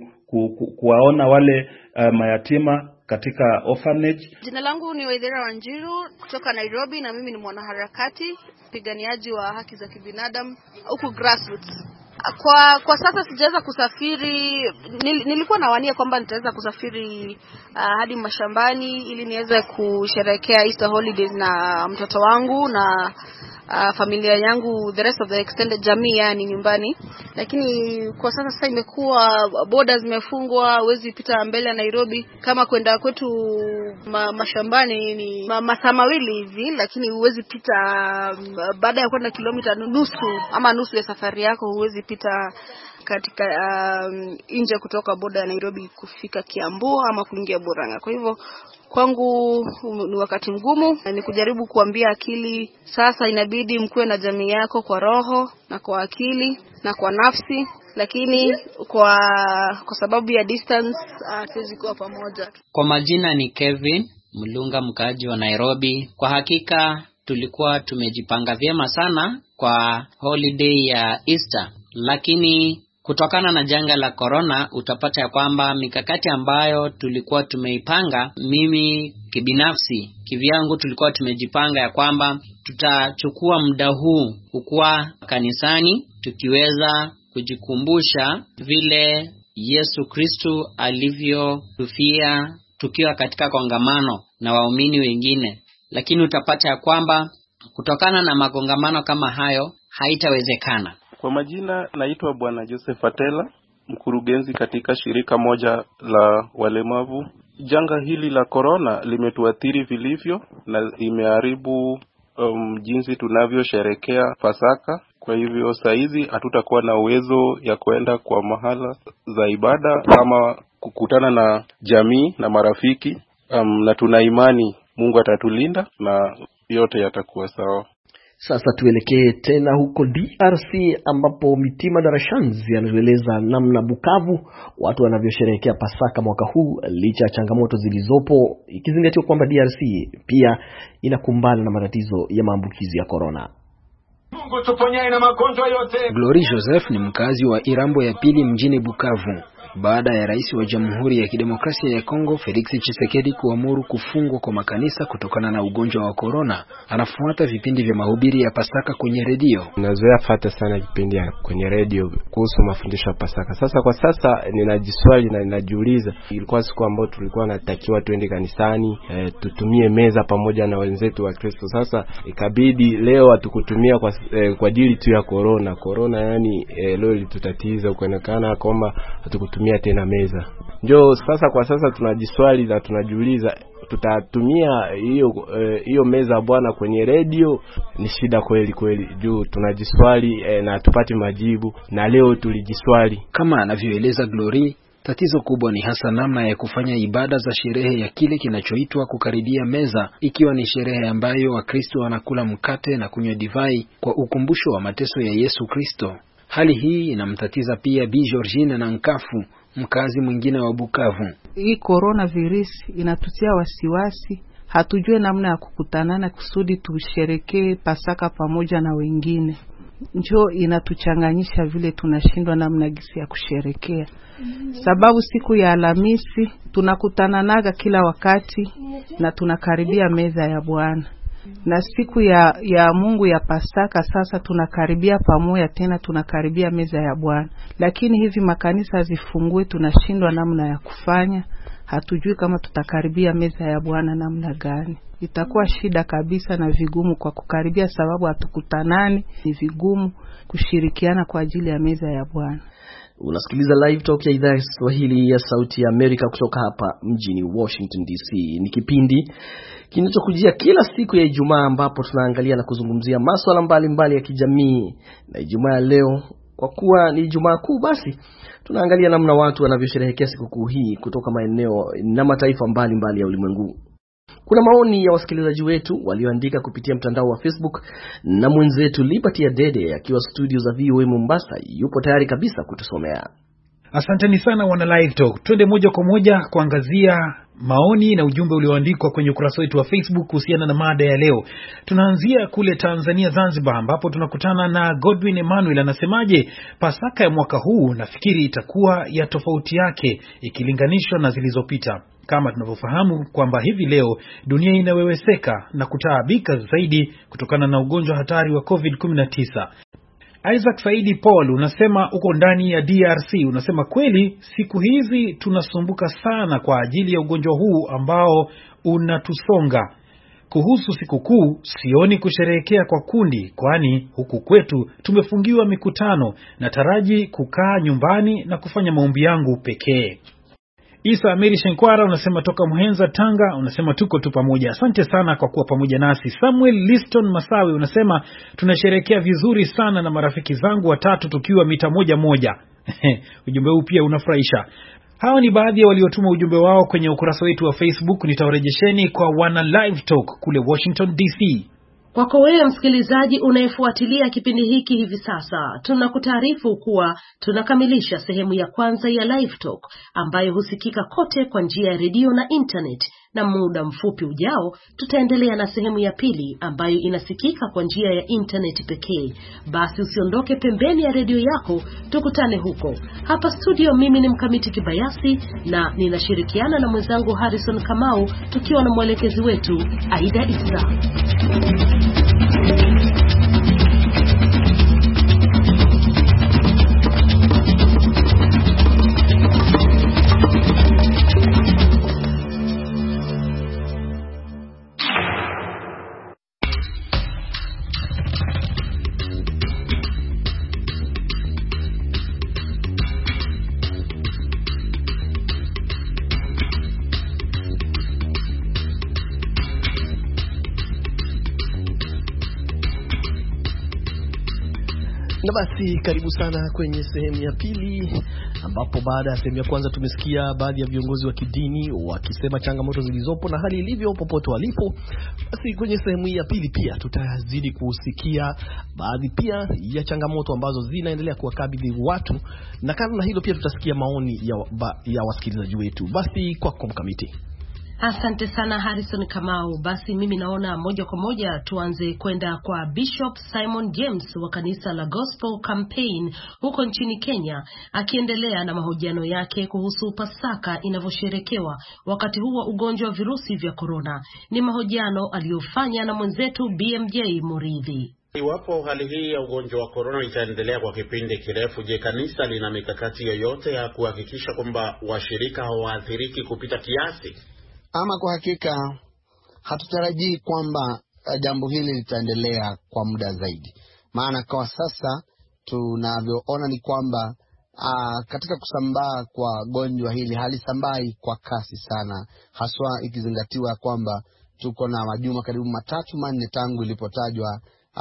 kuwaona wale mayatima katika orphanage. Jina langu ni Waithera Wanjiru kutoka Nairobi, na mimi ni mwanaharakati mpiganiaji wa haki za kibinadamu huko grassroots. Kwa sasa sijaweza kusafiri. Nilikuwa nawania kwamba nitaweza kusafiri hadi mashambani ili niweze kusherehekea Easter holidays na mtoto wangu na familia yangu, the rest of the extended jamii, yani nyumbani. Lakini kwa sasa imekuwa borders zimefungwa, huwezi pita mbele ya Nairobi. Kama kwenda kwetu mashambani ni masaa mawili hivi, lakini huwezi pita baada ya kwenda kilomita nusu ya safari yako, huwezi pita katika nje kutoka border ya Nairobi kufika Kiambu ama kuingia Murang'a. Kwa hivyo kwangu ni wakati mgumu, ni kujaribu kuambia akili sasa inabidi mkue na jamii yako kwa roho na kwa akili na kwa nafsi, lakini kwa sababu ya distance hatuwezi kuwa pamoja. Kwa majina ni Kevin Mulunga, mkaaji wa Nairobi. Kwa hakika tulikuwa tumejipanga vyema sana kwa holiday ya Easter, lakini kutokana na janga la corona utapata ya kwamba mikakati ambayo tulikuwa tumeipanga, mimi kibinafsi kivyangu tulikuwa tumejipanga ya kwamba tutachukua muda huu kukua kanisani tukiweza kujikumbusha vile Yesu Kristo alivyotufia tukiwa katika kongamano na waumini wengine, lakini utapata ya kwamba kutokana na makongamano kama hayo haitawezekana. Kwa majina naitwa Bwana Joseph Atela, mkurugenzi katika shirika moja la walemavu. Janga hili la corona limetuathiri vilivyo na imeharibu jinsi tunavyosherehekea Pasaka. Kwa hivyo saizi hatutakuwa na uwezo ya kwenda kwa mahala za ibada kama kukutana na jamii na marafiki, na tuna imani Mungu atatulinda na yote yatakuwa sawa. Sasa tuelekee tena huko DRC ambapo Mitima Darashanzi anaeleza namna Bukavu watu wanavyosherehekea Pasaka mwaka huu licha ya changamoto zilizopo, ikizingatiwa kwamba DRC pia inakumbana na matatizo ya maambukizi ya corona. Mungu tuponyae na magonjwa yote. Glory Joseph ni mkazi wa Irambo ya pili mjini Bukavu. Baada ya rais wa Jamhuri ya Kidemokrasia ya Kongo Felix Tshisekedi kuamuru kufungwa kwa makanisa kutokana na ugonjwa wa corona, anafuata vipindi vya mahubiri ya Pasaka kwenye redio. Nazoea fuata sana vipindi kwenye redio kuhusu mafundisho ya Pasaka. Sasa kwa sasa ninajiswali na ninajiuliza, ilikuwa siku ambayo tulikuwa natakiwa tuende kanisani, tutumie meza pamoja na wenzetu wa Kristo. Sasa ikabidi leo atukutumia kwa ajili tu ya corona. Corona yani leo litutatiza kuonekana kwamba atukutumia tena meza. Ndio sasa kwa sasa tunajiswali na tunajiuliza, tutatumia hiyo meza Bwana kwenye redio? Ni shida kweli kweli, juu tunajiswali na tupate majibu, na leo tulijiswali. Kama anavyoeleza Glory, tatizo kubwa ni hasa namna ya kufanya ibada za sherehe ya kile kinachoitwa kukaribia meza, ikiwa ni sherehe ambayo Wakristo wanakula mkate na kunywa divai kwa ukumbusho wa mateso ya Yesu Kristo. Hali hii inamtatiza pia Bi Georgine na Nkafu, mkazi mwingine wa Bukavu. Hii coronavirus inatutia wasiwasi, hatujue namna ya kukutanana kusudi tusherekee Pasaka pamoja na wengine. Njoo inatuchanganyisha vile tunashindwa namna gisi ya kusherekea. Sababu siku ya Alhamisi tunakutananaga kila wakati na tunakaribia meza ya Bwana. Na siku ya Mungu ya Pasaka sasa tunakaribia pamoja tena, tunakaribia meza ya Bwana. Lakini hivi makanisa zifungue, tunashindwa namna ya kufanya. Hatujui kama tutakaribia meza ya Bwana namna gani. Itakuwa shida kabisa na vigumu kwa kukaribia, sababu hatukutanani, ni vigumu kushirikiana kwa ajili ya meza ya Bwana. Unasikiliza Live Talk ya idhaa ya Kiswahili ya Sauti ya Amerika kutoka hapa mjini Washington DC. Ni kipindi kinachokujia kila siku ya Ijumaa ambapo tunaangalia na kuzungumzia masuala mbalimbali ya kijamii. Na Ijumaa leo, kwa kuwa ni Ijumaa Kuu, basi tunaangalia namna watu wanavyosherehekea sikukuu hii kutoka maeneo na mataifa mbalimbali ya ulimwengu. Kuna maoni ya wasikilizaji wetu walioandika kupitia mtandao wa Facebook, na mwenzetu Liberty Adede akiwa studio za VOA Mombasa yupo tayari kabisa kutusomea. Asanteni sana wana Live Talk. Twende moja kwa moja kuangazia maoni na ujumbe ulioandikwa kwenye ukurasa wetu wa Facebook kuhusiana na mada ya leo. Tunaanzia kule Tanzania, Zanzibar, ambapo tunakutana na Godwin Emmanuel. Anasemaje, Pasaka ya mwaka huu nafikiri itakuwa ya tofauti yake ikilinganishwa na zilizopita. Kama tunavyofahamu kwamba hivi leo dunia inaweweseka na kutaabika zaidi kutokana na ugonjwa hatari wa COVID-19. Isaac Saidi Paul unasema uko ndani ya DRC, unasema kweli siku hizi tunasumbuka sana kwa ajili ya ugonjwa huu ambao unatusonga. Kuhusu sikukuu, sioni kusherehekea kwa kundi, kwani huku kwetu tumefungiwa mikutano na taraji kukaa nyumbani na kufanya maombi yangu pekee. Isa Amiri Shenkwara unasema toka Muhenza, Tanga, unasema tuko tu pamoja. Asante sana kwa kuwa pamoja nasi. Samuel Liston Masawi unasema tunasherehekea vizuri sana na marafiki zangu watatu tukiwa mita moja. Ujumbe huu pia unafurahisha. Hawa ni baadhi ya waliotuma ujumbe wao kwenye ukurasa wetu wa Facebook. Nitawarejesheni kwa wana Live Talk kule Washington DC. Kwako wewe msikilizaji unayefuatilia kipindi hiki hivi sasa, tunakutaarifu kuwa tunakamilisha sehemu ya kwanza ya Live Talk ambayo husikika kote kwa njia ya redio na internet, na muda mfupi ujao tutaendelea na sehemu ya pili ambayo inasikika kwa njia ya internet pekee. Basi usiondoke pembeni ya redio yako, tukutane huko. Hapa studio mimi ni Mkamiti Kibayasi na ninashirikiana na mwenzangu Harrison Kamau, tukiwa na mwelekezi wetu Aida Isa. Na basi karibu sana kwenye sehemu ya pili, ambapo baada ya sehemu ya kwanza tumesikia baadhi ya viongozi wa kidini wakisema changamoto zilizopo na hali ilivyo popote walipo. Basi kwenye sehemu hii ya pili pia tutazidi kusikia baadhi pia ya changamoto ambazo zinaendelea kuwakabili watu, na kando na hilo pia tutasikia maoni ya wasikilizaji wetu. Basi kwako Mkamiti. Asante sana Harrison Kamau. Basi mimi naona moja kwa moja tuanze kwenda kwa Bishop Simon James wa kanisa la Gospel Campaign huko nchini Kenya, akiendelea na mahojiano yake kuhusu Pasaka inavyosherekewa wakati huu wa ugonjwa wa virusi vya corona. Ni mahojiano aliyofanya na mwenzetu BMJ Muridhi. Iwapo hali hii ya ugonjwa wa corona itaendelea kwa kipindi kirefu, je, kanisa lina mikakati yoyote ya kuhakikisha kwamba washirika hawaathiriki kupita kiasi? Ama kwa hakika hatutarajii kwamba jambo hili litaendelea kwa muda zaidi. Maana kwa sasa tunavyoona ni kwamba katika kusambaa kwa gonjwa hili halisambai kwa kasi sana, haswa ikizingatiwa kwamba tuko na majuma karibu 3-4 tangu ilipotajwa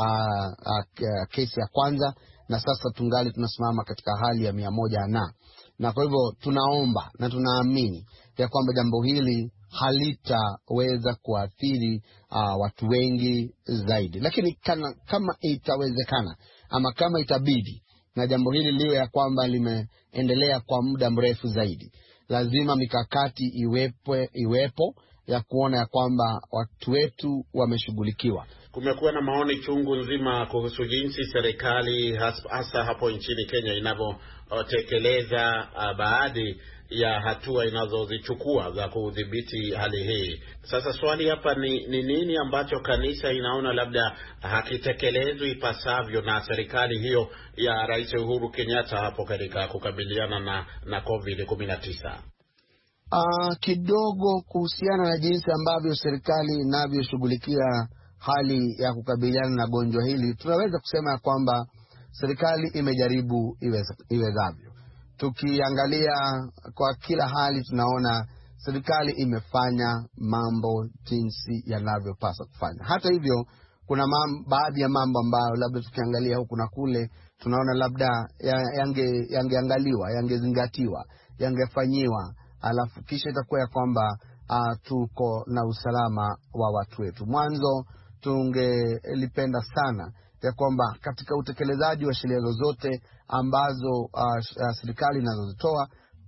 kesi ya kwanza, na sasa tungali tunasimama katika hali ya 100 na kwa hivyo tunaomba na tunaamini ya kwamba jambo hili halitaweza kuathiri watu wengi zaidi. Lakini kama itawezekana ama kama itabidi na jambo hili liwe ya kwamba limeendelea kwa muda mrefu zaidi, lazima mikakati iwepo ya kuona ya kwamba watu wetu wameshughulikiwa. Kumekuwa na maoni chungu nzima kuhusu jinsi serikali hasa hapo nchini Kenya inavyotekeleza baadhi ya hatua inazozichukua za kudhibiti hali hii. Sasa swali hapa ni nini ambacho kanisa inaona labda hakitekelezwi ipasavyo na serikali hiyo ya Rais Uhuru Kenyatta hapo katika kukabiliana na COVID-19? Kidogo kuhusiana na jinsi ambavyo serikali inavyoshughulikia hali ya kukabiliana na gonjwa hili, tunaweza kusema kwamba serikali imejaribu iwezavyo. Tukiangalia kwa kila hali tunaona serikali imefanya mambo jinsi yanavyopaswa kufanya. Hata hivyo kuna baadhi ya mambo ambayo labda tukiangalia huku na kule tunaona labda yangeangaliwa, yangezingatiwa, yangefanyiwa, alafu kisha itakuwa ya kwamba tuko na usalama wa watu wetu. Mwanzo tungelipenda sana ya kwamba katika utekelezaji wa sheria zote ambazo serikali inazozitoa,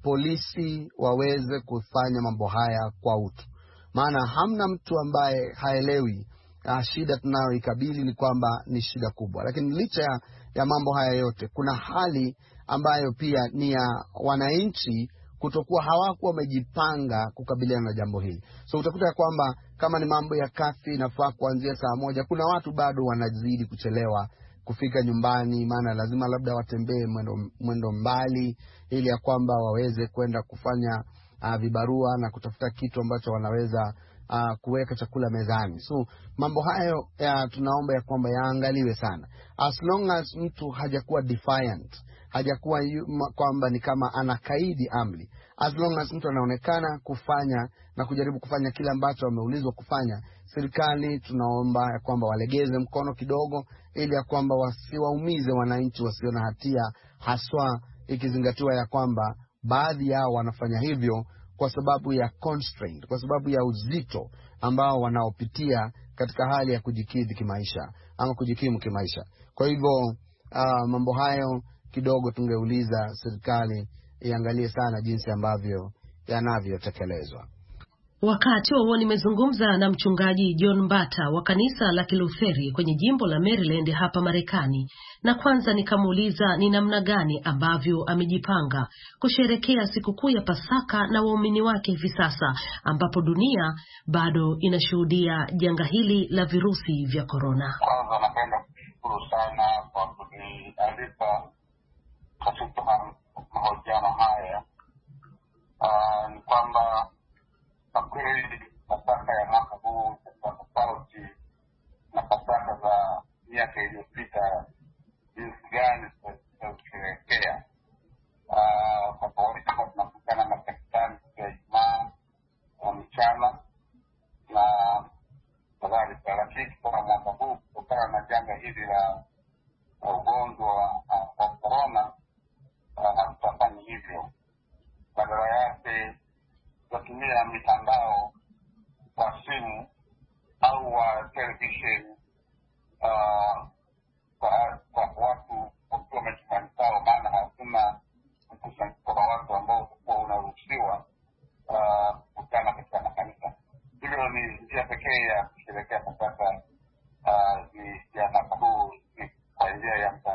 polisi waweze kufanya mambo haya kwa utu. Maana hamna mtu ambaye haelewi shida tunayoikabili ni kwamba ni shida kubwa. Lakini licha ya mambo haya yote, kuna hali ambayo pia ni ya wananchi kutokuwa hawakuwa wamejipanga kukabiliana na jambo hili. So utakuta kwamba kama ni mambo ya kafi inafaa kuanzia saa 1, kuna watu bado wanazidi kuchelewa kufika nyumbani, maana lazima labda watembee mwendo mbali ili ya kwamba waweze kwenda kufanya vibarua na kutafuta kitu ambacho wanaweza kuweka chakula mezani. So mambo hayo tunaomba ya kwamba yaangaliwe sana. As long as mtu hajakuwa defiant, hajakuwa kwamba ni kama anakaidi amri, as long as mtu anaonekana kufanya na kujaribu kufanya kile ambacho ameulizwa kufanya, serikali tunaomba ya kwamba walegeze mkono kidogo ili ya kwamba wasiwaumize wananchi wasio na hatia, haswa ikizingatiwa ya kwamba baadhi yao wanafanya hivyo kwa sababu ya constraint, kwa sababu ya uzito ambao wanaopitia katika hali ya kujikidhi kimaisha ama kujikimu kimaisha. Kwa hivyo mambo hayo kidogo tungeuliza serikali iangalie sana jinsi ambavyo yanavyotekelezwa. Wakati huo nimezungumza na mchungaji John Mbata wa kanisa la Kilutheri kwenye jimbo la Maryland hapa Marekani, na kwanza nikamuuliza ni namna gani ambavyo amejipanga kusherekea sikukuu ya Pasaka na waumini wake hivi sasa ambapo dunia bado inashuhudia janga hili la virusi vya corona. Kwanza napenda kushukuru sana kwa kunialika katika mahojiano haya. Ni kwamba kwa kweli Pasaka ya mwaka huu tofauti na Pasaka za miaka iliyopita, jinsi gani tunasherehekea. Kwa kawaida tunakutana makanisani ya Ijumaa wa mchana na kadhalika, lakini kwa mwaka huu kutokana na janga hili la ugonjwa wa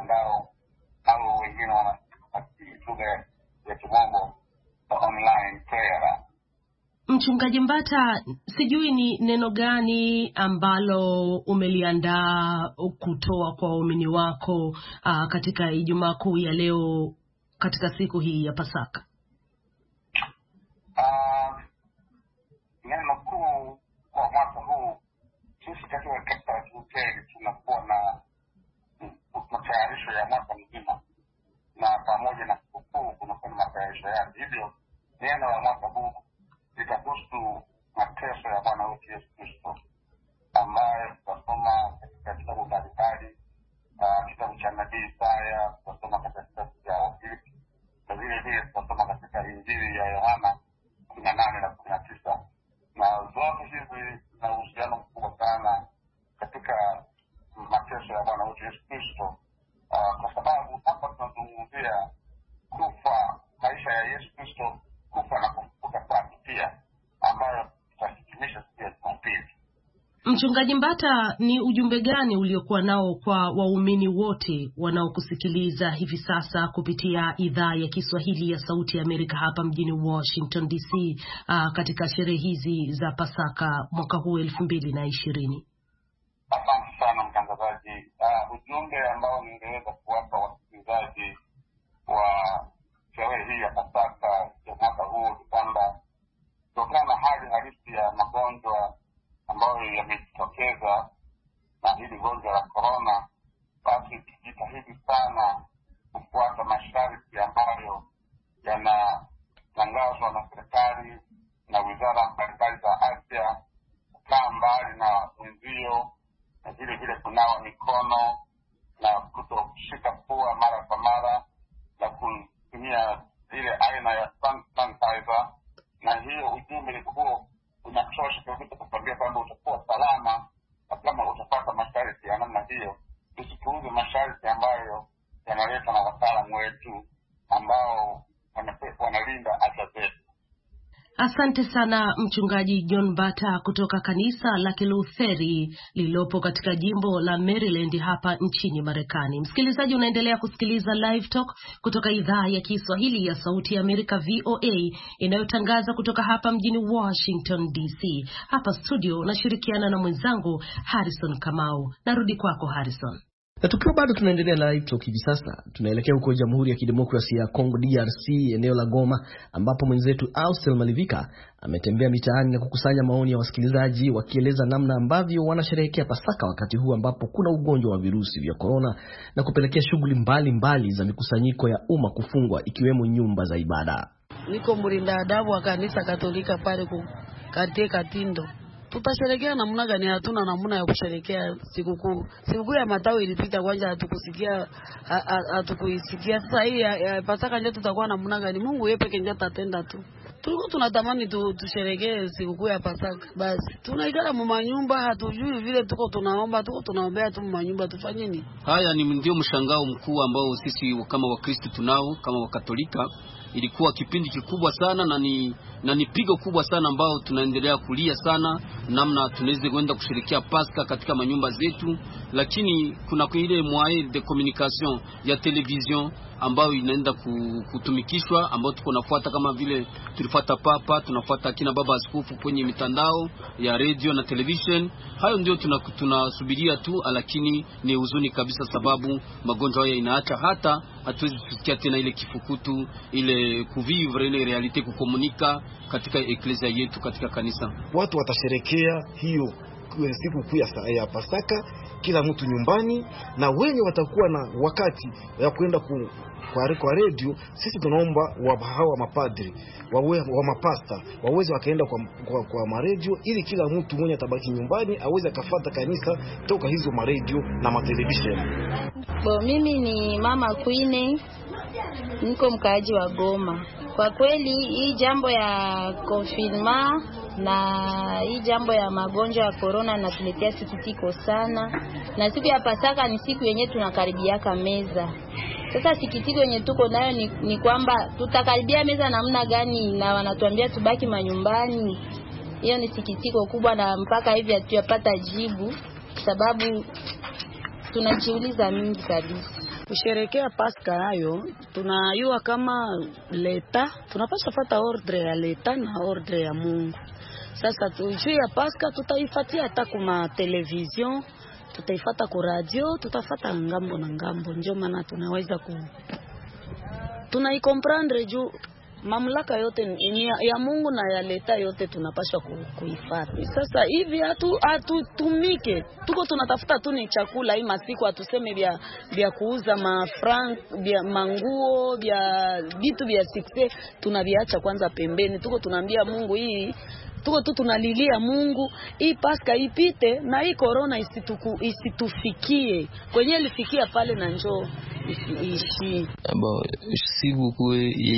mtandao au wengine lugha ya Kimombo online prayer. Mchungaji Mbata, sijui ni neno gani ambalo umeliandaa kutoa kwa waumini wako katika Ijumaa Kuu ya leo katika siku hii ya Pasaka? Neno kuu kwa mwaka huu, sisi katika Kilutheri tunakuwa na matayarisho ya mwaka mzima, na pamoja na sikukuu kunakuwa na matayarisho yake. Hivyo neno la mwaka huu litahusu mateso ya Bwana wetu Yesu Kristo, ambaye tutasoma katika kitabu mbalimbali, kitabu cha nabii Isaya, tutasoma katika kitabu cha Wafilipi, na vile vile tutasoma katika Injili ya Yohana 18 na 19, na zote hizi zina uhusiano mkubwa sana katika mateso ya Bwana wetu Yesu Kristo, kwa sababu hapa tunazungumzia kufa, maisha ya Yesu Kristo, kufa na kufufuka kwake pia, ambayo tutahitimisha siku ya Jumapili. Mchungaji Mbata, ni ujumbe gani uliokuwa nao kwa waumini wote wanaokusikiliza hivi sasa kupitia idhaa ya Kiswahili ya Sauti ya Amerika hapa mjini Washington DC katika sherehe hizi za Pasaka mwaka huu 2020? Asante sana mtangazaji. Ujumbe ambao ningeweza kuwapa wasikilizaji wa sherehe hii ya Pasaka ya mwaka huu ni kwamba kutokana na hali halisi ya magonjwa ambayo yamejitokeza na hili gonjwa la corona, basi tujitahidi sana kufuata masharti ambayo yanatangazwa na serikali na wizara mbalimbali za afya, kukaa mbali na wenzio, na vile vile kunawa mikono na kutoshika pua mara kwa mara, na kutumia ile aina ya sanitizer. Na hiyo ujumbe huo unatosha kabisa kukwambia kwamba utakuwa salama kama utapata masharti ya namna hiyo. Tusipuuze masharti ambayo yanaletwa na wataalamu wetu ambao wanalinda afya zetu. Asante sana Mchungaji John Mbata kutoka kanisa la Kilutheri lililopo katika jimbo la Maryland hapa nchini Marekani. Msikilizaji, unaendelea kusikiliza Live Talk kutoka idhaa ya Kiswahili ya Sauti ya Amerika VOA inayotangaza kutoka hapa mjini Washington DC. Hapa studio nashirikiana na mwenzangu Harrison Kamau. Narudi kwako Harrison. Na tukiwa bado tunaendelea na Live Talk hivi sasa, tunaelekea huko Jamhuri ya Kidemokrasia ya Kongo DRC, eneo la Goma, ambapo mwenzetu Austel Malivika ametembea mitaani na kukusanya maoni ya wasikilizaji wakieleza namna ambavyo wanasherehekea Pasaka wakati huu ambapo kuna ugonjwa wa virusi vya corona na kupelekea shughuli mbalimbali za mikusanyiko ya umma kufungwa ikiwemo nyumba za ibada. Niko mlinda adabu wa kanisa Katolika pale katika Katindo. Tutasherehekea namna gani? Hatuna namna ya kusherehekea sikukuu. Sikukuu ya Matawi ilipita kwanza, hatukuisikia. Sasa hii ya Pasaka ndio tutakuwa namna gani? Mungu yeye pekee ndiye atatenda tu. Tulikuwa tunatamani tusherehekee sikukuu ya Pasaka. Basi tunaikala manyumba, hatujui vile tunaombea tu manyumba, tufanye nini? Haya ni ndio mshangao mkuu ambao sisi kama Wakristo tunao kama Wakatolika. Ilikuwa kipindi kikubwa sana na ni pigo kubwa sana ambao tunaendelea kulia sana namna tunaweza kwenda kushirikia Pasaka katika manyumba zetu, lakini kuna ile moyen de communication ya television ambayo inaenda kutumikishwa, ambao tuko nafuata kama vile tulifuata papa, tunafuata kina baba askofu kwenye mitandao ya radio na television. Hayo ndio tunasubiria tu, lakini ni huzuni kabisa sababu magonjwa haya inaacha hata hatuwezi kusikia tena ile kifukutu, ile kuvivre ile realite, kukomunika katika eklezia yetu, katika kanisa. Watu watasherekea hiyo siku kuu ya Pasaka kila mtu nyumbani, na wenye watakuwa na wakati ya kwenda kwa radio, sisi tunaomba hawa mapadri wa mapasta waweze wakaenda kwa maradio, ili kila mtu mwenye atabaki nyumbani aweze akafuata kanisa toka hizo maradio na matelevision. Mimi ni Mama Queen, niko mkaaji wa Goma. Kwa kweli hii jambo ya konfirma na hii jambo ya magonjwa ya corona natuletea sikitiko sana, na siku ya Pasaka ni siku yenye tunakaribiaka meza. Sasa sikitiko yenye tuko nayo ni kwamba tutakaribia meza namna gani, na wanatuambia tubaki manyumbani. Hiyo ni sikitiko kubwa, na mpaka hivi hatujapata jibu, sababu tunajiuliza mingi kabisa. Kusherekea Pasaka hayo tunayua kama leta tunapaswa fuata ordre ya leta na ordre ya Mungu. Sasa tujue ya Pasaka tutaifuatia hata kuma television, tutaifuata kwa radio, tutafuata ngambo na ngambo. Ndio maana tunaweza tunaikomprendre juu mamlaka yote ni ya Mungu na ya leta yote tunapaswa kuifuata. Sasa hivi hatutumike. Tuko tunatafuta tu ni chakula hii masiku, atuseme vya kuuza vya manguo, vya vitu vya sikse tunaviacha kwanza pembeni. Tuko tunaambia Mungu hii, tuko tu tunalilia Mungu hii Pasaka ipite na hii corona isitufikie. Kwenye ilifikia pale na njoo ishi. Bon, siku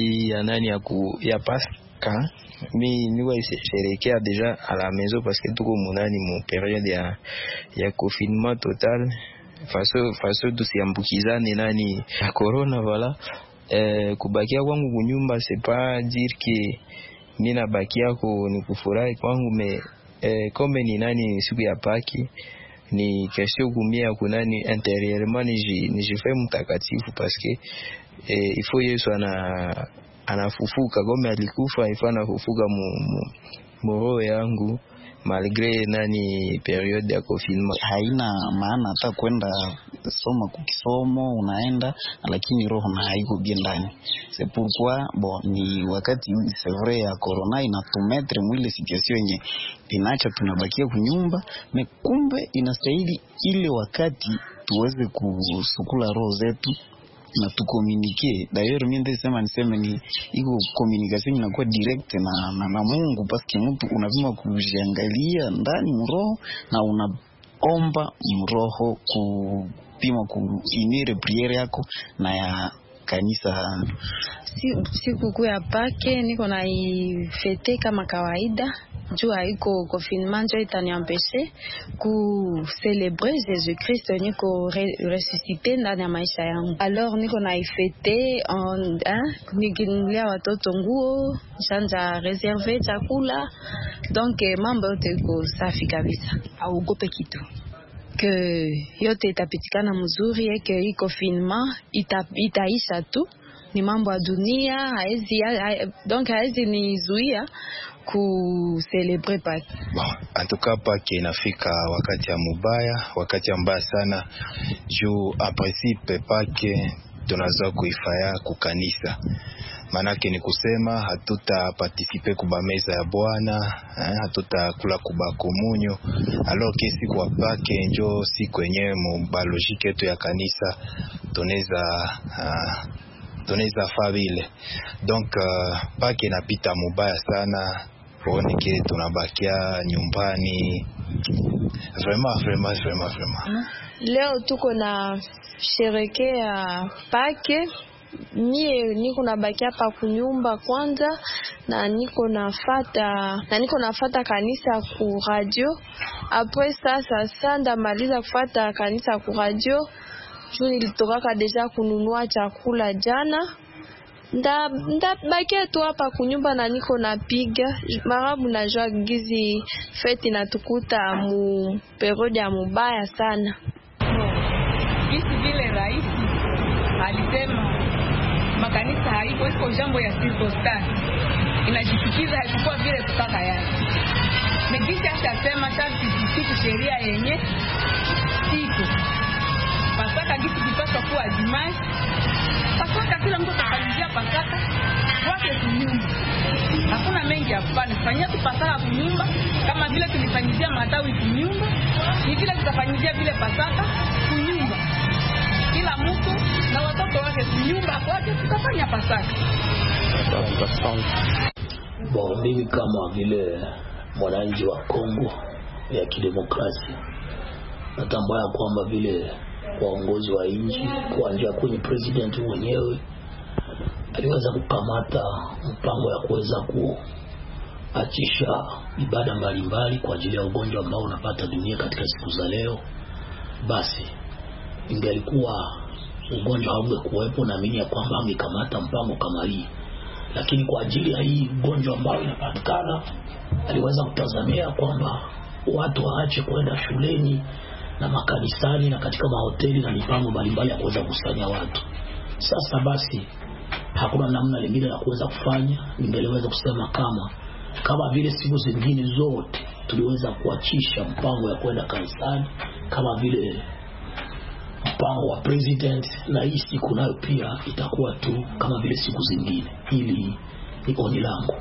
ya Pasaka mi niwa sherekea deja à la maison parce que tuko munani mu période ya confinement total façon tusiambukizane nani ya corona voilà. Kubakia kwangu kunyumba c'est pas dire que mina bakia ko ni kufurahi kwangu kombe ni nani siku ya Paki ni question kumia kunani intérieurement ni je fais mtakatifu parce que il faut Yesu anafufuka kama alikufa il faut anafufuka mu roho yangu malgré nani periode ya confinement. Haina maana hata kwenda soma kukisomo unaenda lakini roho na haiko bien ndani. C'est pourquoi ni wakati c'est vrai ya corona inatumetre mwile situation yenye inacha tunabakia kunyumba, me kumbe inastahili ile wakati tuweze kusukula roho zetu na tukomunike. D'ailleurs mimi niseme ni iko communication inakuwa direct na Mungu parce que mtu unavima kujiangalia ndani mroho na unaomba mroho kupima kuinire priere yako na ya kanisa. Siku ya Pake niko na ifete kama kawaida. Juu haiko confinement ndio itaniambeshe kucelebre Jésus Christ niko ressuscité ndani ya maisha yangu. Alors niko na ifete nikinunulia watoto nguo, shanja reserve chakula. Donc mambo yote iko safi kabisa. Hauogope kitu. Que yote itapitikana mzuri eke hii confinement itaisha tu. Ni mambo ya dunia, haezi nizuia kucelebre Pake. En tout cas Pake inafika wakati ya mubaya, wakati mbaya sana juu en principe Pake tunazoa kuifanya kukanisa. Manake ni kusema hatuta participer kuba meza ya Bwana, hatuta kula kuba komunyo. Alors que siku ya Pake njo siku yenyewe mu biologique yetu ya kanisa tunaweza fabile. Donc Pake inapita mubaya sana. Ponike tunabakia nyumbani. Vraiment. Leo tuko na sherekea Pake. Mie niko nabakia hapa kunyumba kwanza na niko nafata kanisa ku radio. Après sasa ndamaliza kufata kanisa ku radio. Juu nilitoka deja kununua chakula jana. Ndabakia tu hapa kunyumba na niko napiga marabu na jua gizi feti na tukuta mu periode ya mubaya sana. Gisi vile rais alisema makanisa haiko iko jambo ya circumstance. Inajifikiza haikuwa vile kutaka yake. Megisi atasema sharti siku sheria yenye siku. Pasaka gisi kipaswa kuwa dimanche. Pasaka kila mtu atafanyia Pasaka wake kunyumba. Hakuna mengi ya kufanya. Fanyia tu Pasaka kunyumba kama vile tulifanyia matawi kunyumba. Ni vile tutafanyia vile Pasaka kunyumba. Kila mtu na watoto wake kunyumba kwake tutafanya Pasaka. Mimi kama vile mwananchi wa Kongo ya kidemokrasia natambua kwamba vile waongozi wa nchi kuanzia kwenye president mwenyewe aliweza kukamata mpango ya kuweza kuachisha ibada mbalimbali kwa ajili ya ugonjwa ambao unapata dunia katika siku za leo. Basi ingelikuwa ugonjwa haungekuwepo na mimi ya kwamba angekamata mpango kama hii, lakini kwa ajili ya hii ugonjwa ambao inapatikana aliweza kutazamia kwamba watu waache kwenda shuleni na makanisani na katika mahoteli na mipango mbalimbali ya kuweza kukusanya watu. Sasa basi hakuna namna lingine la kuweza kufanya. Ningeweza kusema kama vile siku zingine zote tuliweza kuachisha mpango ya kwenda kanisani kama vile mpango wa president, na hii siku nayo pia itakuwa tu kama vile siku zingine. Hili ni oni langu.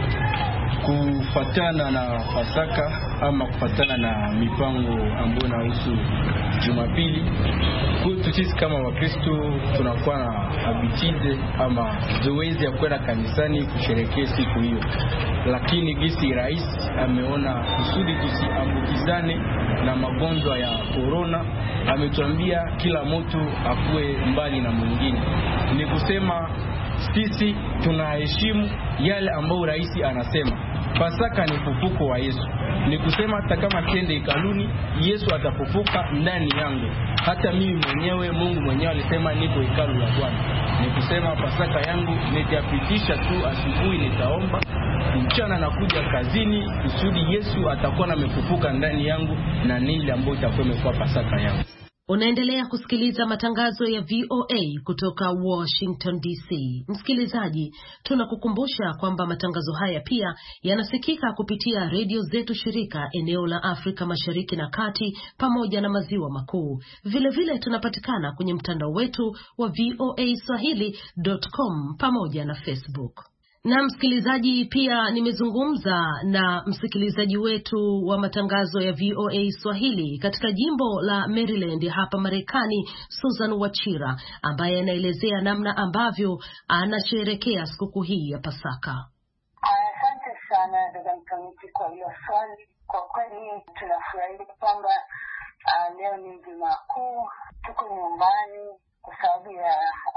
Kufatana na Pasaka ama kufatana na mipango ambayo inahusu Jumapili, kwetu sisi kama Wakristo tunakuwa na habitude ama zoezi ya kwenda kanisani kusherehekea siku hiyo. Lakini gisi rais ameona kusudi tusiambukizane na magonjwa ya corona, ametuambia kila mtu akue mbali na mwingine. Ni kusema sisi tunaheshimu yale ambayo rais anasema. Pasaka ni fufuko wa Yesu. Ni kusema hata kama kende ikaluni, Yesu atafufuka ndani yangu. Hata mimi mwenyewe, Mungu mwenyewe alisema niko hekalu la Bwana. Ni kusema Pasaka yangu nitapitisha tu, asubuhi nitaomba, mchana nakuja kazini, kusudi Yesu atakuwa amefufuka ndani yangu, na nile ambayo itakuwa imekuwa Pasaka yangu. Unaendelea kusikiliza matangazo ya VOA kutoka Washington DC. Msikilizaji, tunakukumbusha kwamba matangazo haya pia yanasikika kupitia redio zetu shirika eneo la Afrika Mashariki na Kati pamoja na Maziwa Makuu. Vile vile tunapatikana kwenye mtandao wetu wa voaswahili.com pamoja na Facebook. Na msikilizaji, pia nimezungumza na msikilizaji wetu wa matangazo ya VOA Swahili katika jimbo la Maryland hapa Marekani, Susan Wachira, ambaye anaelezea namna ambavyo anasherehekea sikukuu hii ya Pasaka. Asante sana dada mkamiti kwa hiyo swali. Kwa kweli tunafurahi kwamba leo ni Jumaa Kuu, tuko nyumbani kwa sababu ya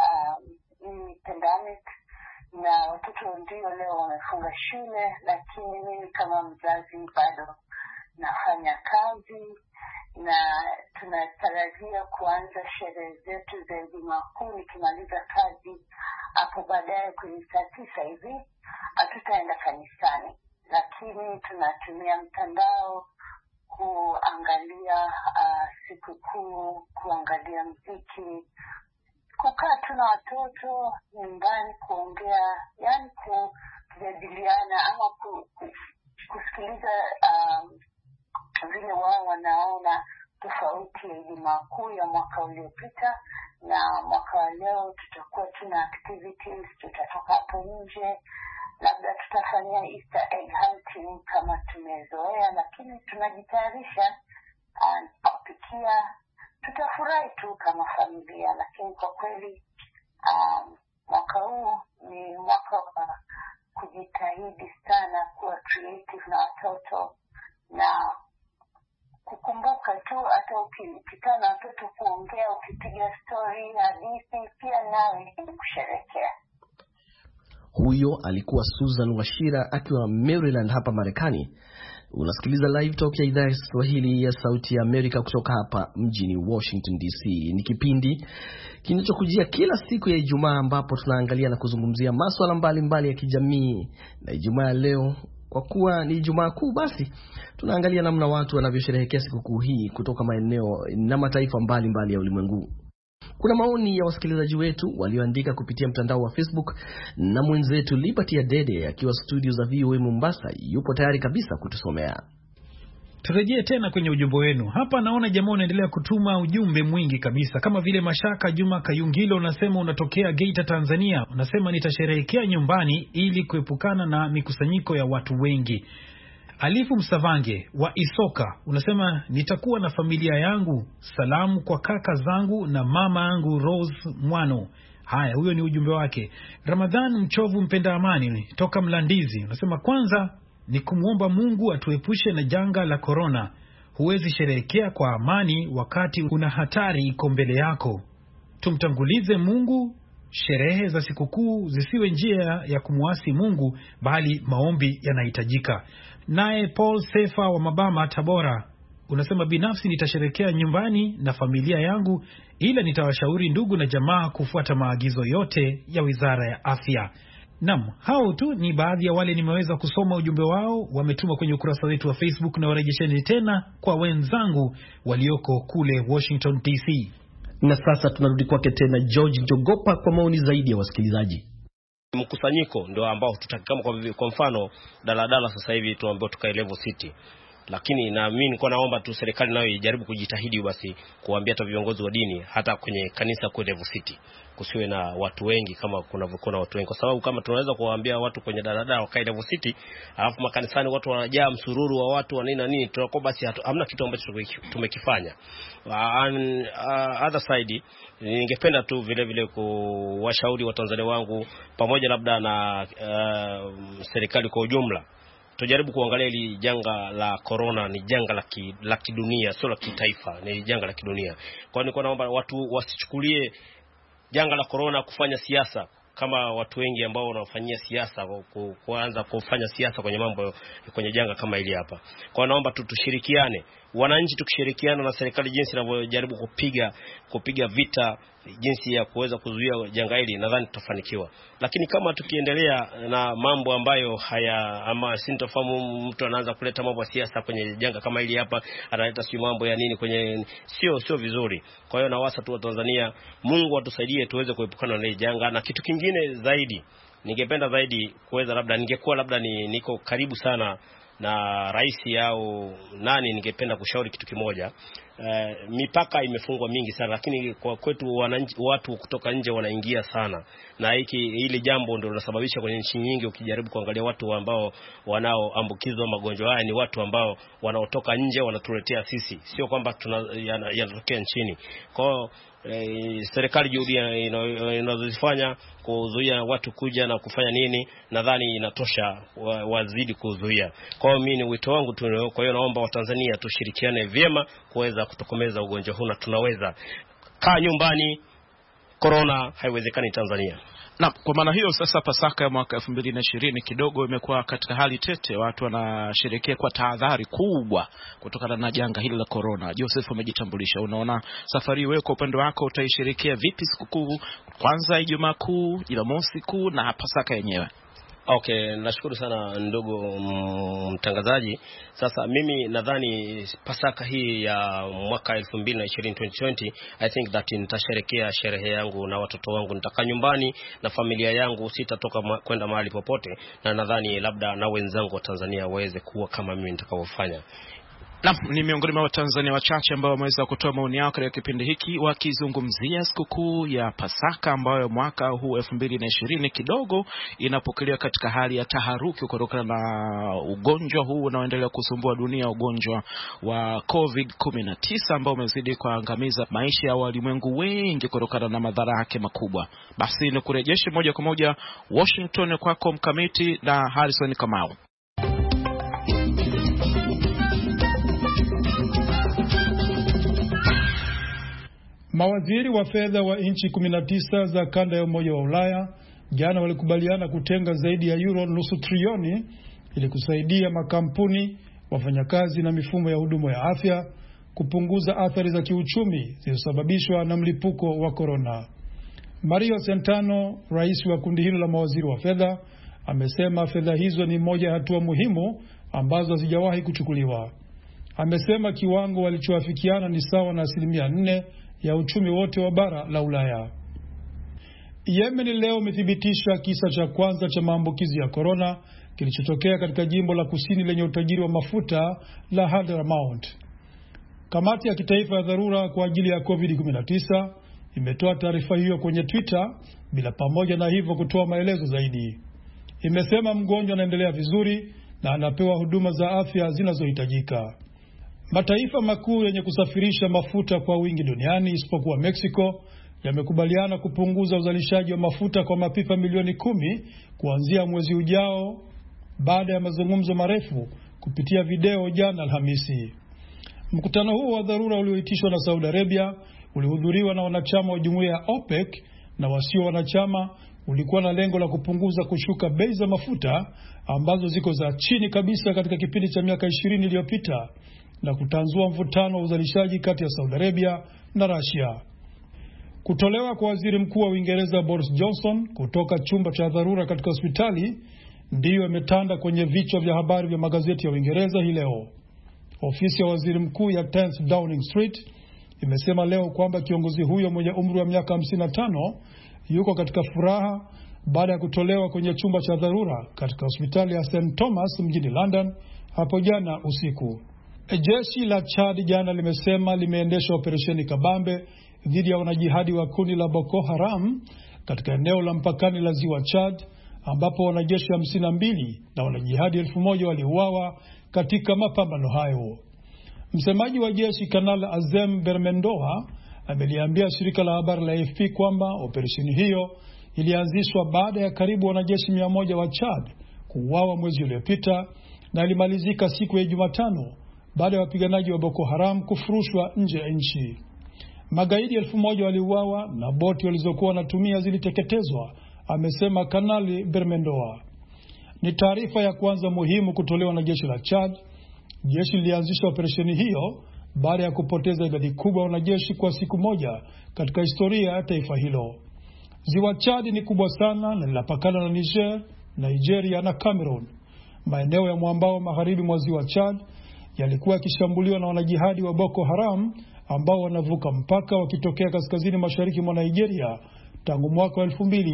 pandemic, na watoto ndio leo wamefunga shule, lakini mimi kama mzazi bado nafanya kazi, na tunatarajia kuanza sherehe zetu za Jumaa Kuu nikimaliza kazi hapo baadaye kwenye saa 9 hivi. Hatutaenda kanisani, lakini tunatumia mtandao kuangalia sikukuu, kuangalia muziki, kukaa tuna watoto nyumbani, kuongea, yani kujadiliana ama kusikiliza vile wao wanaona tofauti ya Jumaa Kuu ya mwaka uliopita na mwaka wa leo. Tutakuwa tuna activities, tutatoka hapo nje, labda tutafanya Easter egg hunting kama tumezoea, lakini tunajitayarisha kupikia. Tutafurahi tu kama familia, lakini kwa kweli mwaka huu ni mwaka wa kujitahidi sana kuwa creative na watoto, na kukumbuka tu hata ukikaa na watoto kuongea, ukipiga story, hadithi, pia nawe kusherehekea. Huyo alikuwa Susan Wachira akiwa Maryland hapa Marekani. Unasikiliza Live Talk ya idhaa ya Kiswahili ya Sauti ya Amerika kutoka hapa mjini Washington DC. Ni kipindi kinachokujia kila siku ya Ijumaa, ambapo tunaangalia na kuzungumzia masuala mbalimbali ya kijamii. Na Ijumaa leo, kwa kuwa ni Ijumaa Kuu, basi tunaangalia namna watu wanavyosherehekea sikukuu hii kutoka maeneo na mataifa mbalimbali ya ulimwengu. Kuna maoni ya wasikilizaji wetu walioandika kupitia mtandao wa Facebook, na mwenzetu Liberty Adede akiwa studio za VOA Mombasa yupo tayari kabisa kutusomea. Turejee tena kwenye ujumbe wenu. Hapa naona jamaa unaendelea kutuma ujumbe mwingi kabisa, kama vile Mashaka Juma Kayungilo, unasema unatokea Geita, Tanzania. Unasema nitasherehekea nyumbani ili kuepukana na mikusanyiko ya watu wengi. Alifu Msavange wa Isoka unasema nitakuwa na familia yangu. Salamu kwa kaka zangu na mama yangu Rose Mwano. Haya, huyo ni ujumbe wake. Ramadhan Mchovu mpenda amani toka Mlandizi unasema kwanza ni kumuomba Mungu atuepushe na janga la corona. Huwezi sherehekea kwa amani wakati una hatari iko mbele yako. Tumtangulize Mungu. Sherehe za sikukuu zisiwe njia ya kumuasi Mungu, bali maombi yanahitajika. Naye Paul Sefa wa Mabama, Tabora unasema binafsi nitasherehekea nyumbani na familia yangu, ila nitawashauri ndugu na jamaa kufuata maagizo yote ya Wizara ya Afya. Naam, hao tu ni baadhi ya wale nimeweza kusoma ujumbe wao, wametuma kwenye ukurasa wetu wa Facebook, na warejesheni tena kwa wenzangu walioko kule Washington DC. Na sasa tunarudi kwake tena George Jogopa kwa maoni zaidi ya wasikilizaji. Mkusanyiko ndio ambao tutakama, kwa mfano daladala sasa hivi tuambiwa tukae level city. Lakini na mimi niko naomba tu serikali nayo ijaribu kujitahidi basi kuambia hata viongozi wa dini hata kwenye kanisa kwa level city kusiwe na watu wengi kama kunavyokuwa na watu wengi, kwa sababu kama tunaweza kuwaambia watu kwenye daladala wakae level city alafu makanisani watu wanajaa msururu wa watu wa nini na nini, tutakuwa basi hamna kitu ambacho tumekifanya. Other side ningependa tu vile vile kuwashauri Watanzania wangu pamoja labda na serikali kwa ujumla, tujaribu kuangalia hili janga la corona ni janga la kidunia, sio la kitaifa, ni janga la kidunia. Kwa hiyo naomba watu wasichukulie janga la corona kufanya siasa kama watu wengi ambao wanafanyia siasa, kuanza kufanya siasa kwenye mambo kwenye janga kama hili hapa. Kwa naomba tushirikiane, wananchi tukishirikiana na serikali jinsi inavyojaribu kupiga vita jinsi ya kuweza kuzuia janga hili, nadhani tutafanikiwa. Lakini kama tukiendelea na mambo ambayo ama sintofahamu, mtu anaanza kuleta mambo ya siasa kwenye janga kama hili hapa, analeta si mambo ya nini kwenye, sio vizuri. Kwa hiyo nawasa tu wa Tanzania, Mungu atusaidie tuweze kuepukana na hili janga. Na kitu kingine zaidi, ningependa zaidi kuweza labda ningekuwa labda niko karibu sana na rais au nani, ningependa kushauri kitu kimoja. Mipaka imefungwa mingi sana, lakini kwa kwetu watu kutoka nje wanaingia sana, na hili jambo ndio linasababisha kwenye nchi nyingi ukijaribu kuangalia watu ambao wanaoambukizwa magonjwa haya ni watu ambao wanaotoka nje wanatuletea sisi, sio kwamba yanatokea nchini. Kwa serikali juhudi inazozifanya kuzuia watu kuja na kufanya nini, nadhani inatosha, wazidi kuzuia. Kwa hiyo mimi wito wangu tu, kwa hiyo naomba Watanzania tushirikiane vyema kuweza kutokomeza ugonjwa huu, na tunaweza. Kaa nyumbani, corona haiwezekani Tanzania. Na kwa maana hiyo sasa Pasaka ya mwaka 2020 kidogo imekuwa katika hali tete, watu wanasherehekea kwa tahadhari kubwa kutokana na janga hili la corona. Joseph amejitambulisha, unaona safari wewe kwa upande wako utaisherehekea vipi sikukuu, kwanza Ijumaa Kuu, Jumamosi Kuu na Pasaka yenyewe? Okay, nashukuru sana ndugu mtangazaji. Sasa mimi nadhani Pasaka hii ya mwaka 2020 I think that nitasherehekea sherehe yangu na watoto wangu, nitakaa nyumbani na familia yangu, sitatoka kwenda mahali popote, na nadhani labda na wenzangu wa Tanzania waweze kuwa kama mimi nitakavyofanya. Na ni miongoni mwa Watanzania wachache ambao wameweza kutoa maoni yao katika kipindi hiki wakizungumzia sikukuu ya Pasaka ambayo mwaka huu 2020 kidogo inapokelewa katika hali ya taharuki kutokana na ugonjwa huu unaoendelea kusumbua dunia, ugonjwa wa COVID-19 ambao umezidi kuangamiza maisha ya walimwengu wengi kutokana na madhara yake makubwa. Basi ni kurejeshe moja kwa moja Washington kwako Mkamiti na Harrison Kamau. Mawaziri wa fedha wa nchi 19 za kanda ya Umoja wa Ulaya jana walikubaliana kutenga zaidi ya euro nusu trilioni ili kusaidia makampuni, wafanyakazi na mifumo ya huduma ya afya kupunguza athari za kiuchumi zilizosababishwa na mlipuko wa corona. Mario Centeno, rais wa kundi hilo la mawaziri wa fedha, amesema fedha hizo ni moja ya hatua muhimu ambazo hazijawahi kuchukuliwa. Amesema kiwango walichoafikiana ni sawa na 4% ya uchumi wote wa bara la Ulaya. Yemen leo imethibitisha kisa cha kwanza cha maambukizi ya corona kilichotokea katika jimbo la kusini lenye utajiri wa mafuta la Hadramaut. Kamati ya kitaifa ya dharura kwa ajili ya COVID-19 imetoa taarifa hiyo kwenye Twitter bila pamoja na hivyo kutoa maelezo zaidi. Imesema mgonjwa anaendelea vizuri na anapewa huduma za afya zinazohitajika. Mataifa makuu yenye kusafirisha mafuta kwa wingi duniani isipokuwa Mexico yamekubaliana kupunguza uzalishaji wa mafuta kwa mapipa milioni 10 kuanzia mwezi ujao baada ya mazungumzo marefu kupitia video jana Alhamisi. Mkutano huo wa dharura ulioitishwa na Saudi Arabia ulihudhuriwa na wanachama wa jumuiya ya OPEC na wasio wanachama, ulikuwa na lengo la kupunguza kushuka bei za mafuta ambazo ziko za chini kabisa katika kipindi cha miaka 20 iliyopita na kutanzua mvutano wa uzalishaji kati ya Saudi Arabia na Russia. Kutolewa kwa waziri mkuu wa Uingereza Boris Johnson kutoka chumba cha dharura katika hospitali ndiyo imetanda kwenye vichwa vya habari vya magazeti ya Uingereza hii leo. Ofisi ya waziri mkuu ya 10 Downing Street imesema leo kwamba kiongozi huyo mwenye umri wa miaka 55 yuko katika furaha baada ya kutolewa kwenye chumba cha dharura katika hospitali ya St Thomas mjini London hapo jana usiku. Jeshi la Chad jana limesema limeendesha operesheni kabambe dhidi ya wanajihadi wa kundi la Boko Haram katika eneo la mpakani la Ziwa Chad, ambapo wanajeshi 52 na wanajihadi 1000 waliuawa katika mapambano hayo. Msemaji wa jeshi Kanali Azem Bermendoa ameliambia shirika la habari la AFP kwamba operesheni hiyo ilianzishwa baada ya karibu wanajeshi 100 wa Chad kuuawa mwezi uliopita na ilimalizika siku ya Jumatano baada ya wapiganaji wa Boko Haram kufurushwa nje ya nchi. Magaidi 1000 waliuawa na boti walizokuwa wanatumia ziliteketezwa, amesema Kanali Bermendoa. Ni taarifa ya kwanza muhimu kutolewa na jeshi la Chad. Jeshi lilianzisha operesheni hiyo baada ya kupoteza idadi kubwa wanajeshi kwa siku moja katika historia ya taifa hilo. Ziwa Chad ni kubwa sana na linapakana na Niger, Nigeria na Cameroon. Maeneo ya mwambao magharibi mwa Ziwa Chad yalikuwa yakishambuliwa na wanajihadi wa Boko Haram ambao wanavuka mpaka wakitokea kaskazini mashariki mwa Nigeria tangu mwaka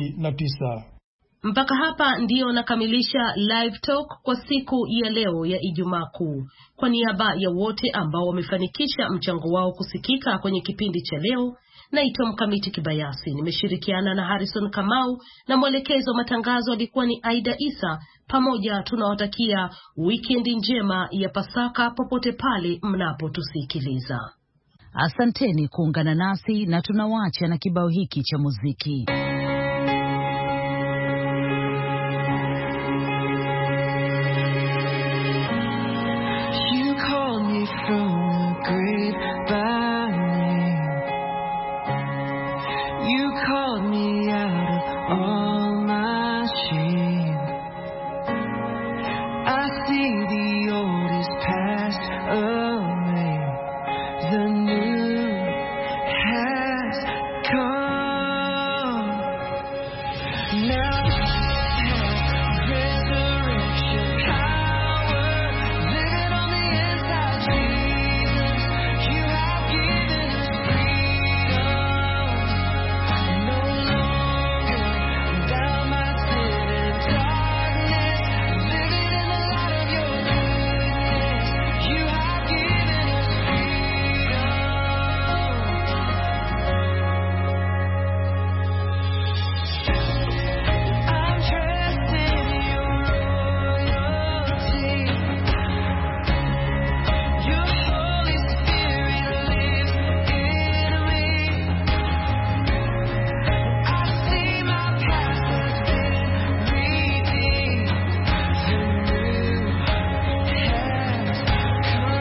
2009. Mpaka hapa ndiyo nakamilisha Live Talk kwa siku ya leo ya Ijumaa Kuu. Kwa niaba ya wote ambao wamefanikisha mchango wao kusikika kwenye kipindi cha leo, naitwa Mkamiti Kibayasi. Nimeshirikiana na Harrison Kamau na mwelekezo wa matangazo alikuwa ni Aida Isa. Pamoja tunawatakia weekend njema ya Pasaka popote pale mnapotusikiliza. Asanteni kuungana nasi na tunawaacha na kibao hiki cha muziki. You call me from the grapevine. You called me out of all my shame. I see the old is passed away. The new has come. Now I have resurrection power living on the inside, Jesus. You have given us freedom. No longer bound by sin and darkness, living in the light of your goodness. You have given us freedom. I'm dressed in your royalty. Your Holy Spirit lives in me. I see my past has been redeemed. The new has come.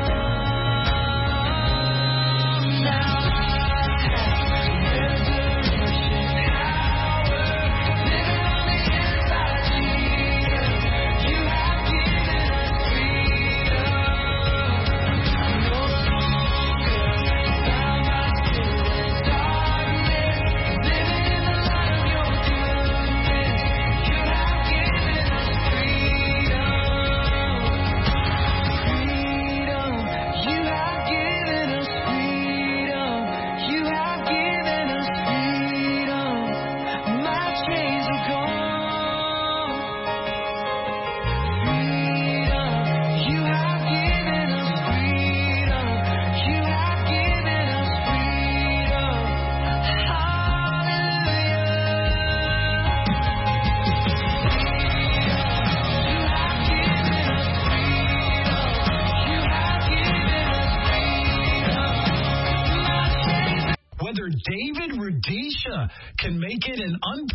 Now I have resurrection power living on the inside, Jesus. You have given us freedom. No longer bound by sin and darkness, living in the light of your goodness. You have given us freedom. Freedom. You have given us freedom. You have given us freedom. My chains are gone. Freedom. You have given us freedom. You have given us freedom. Whether David Rudisha can make it an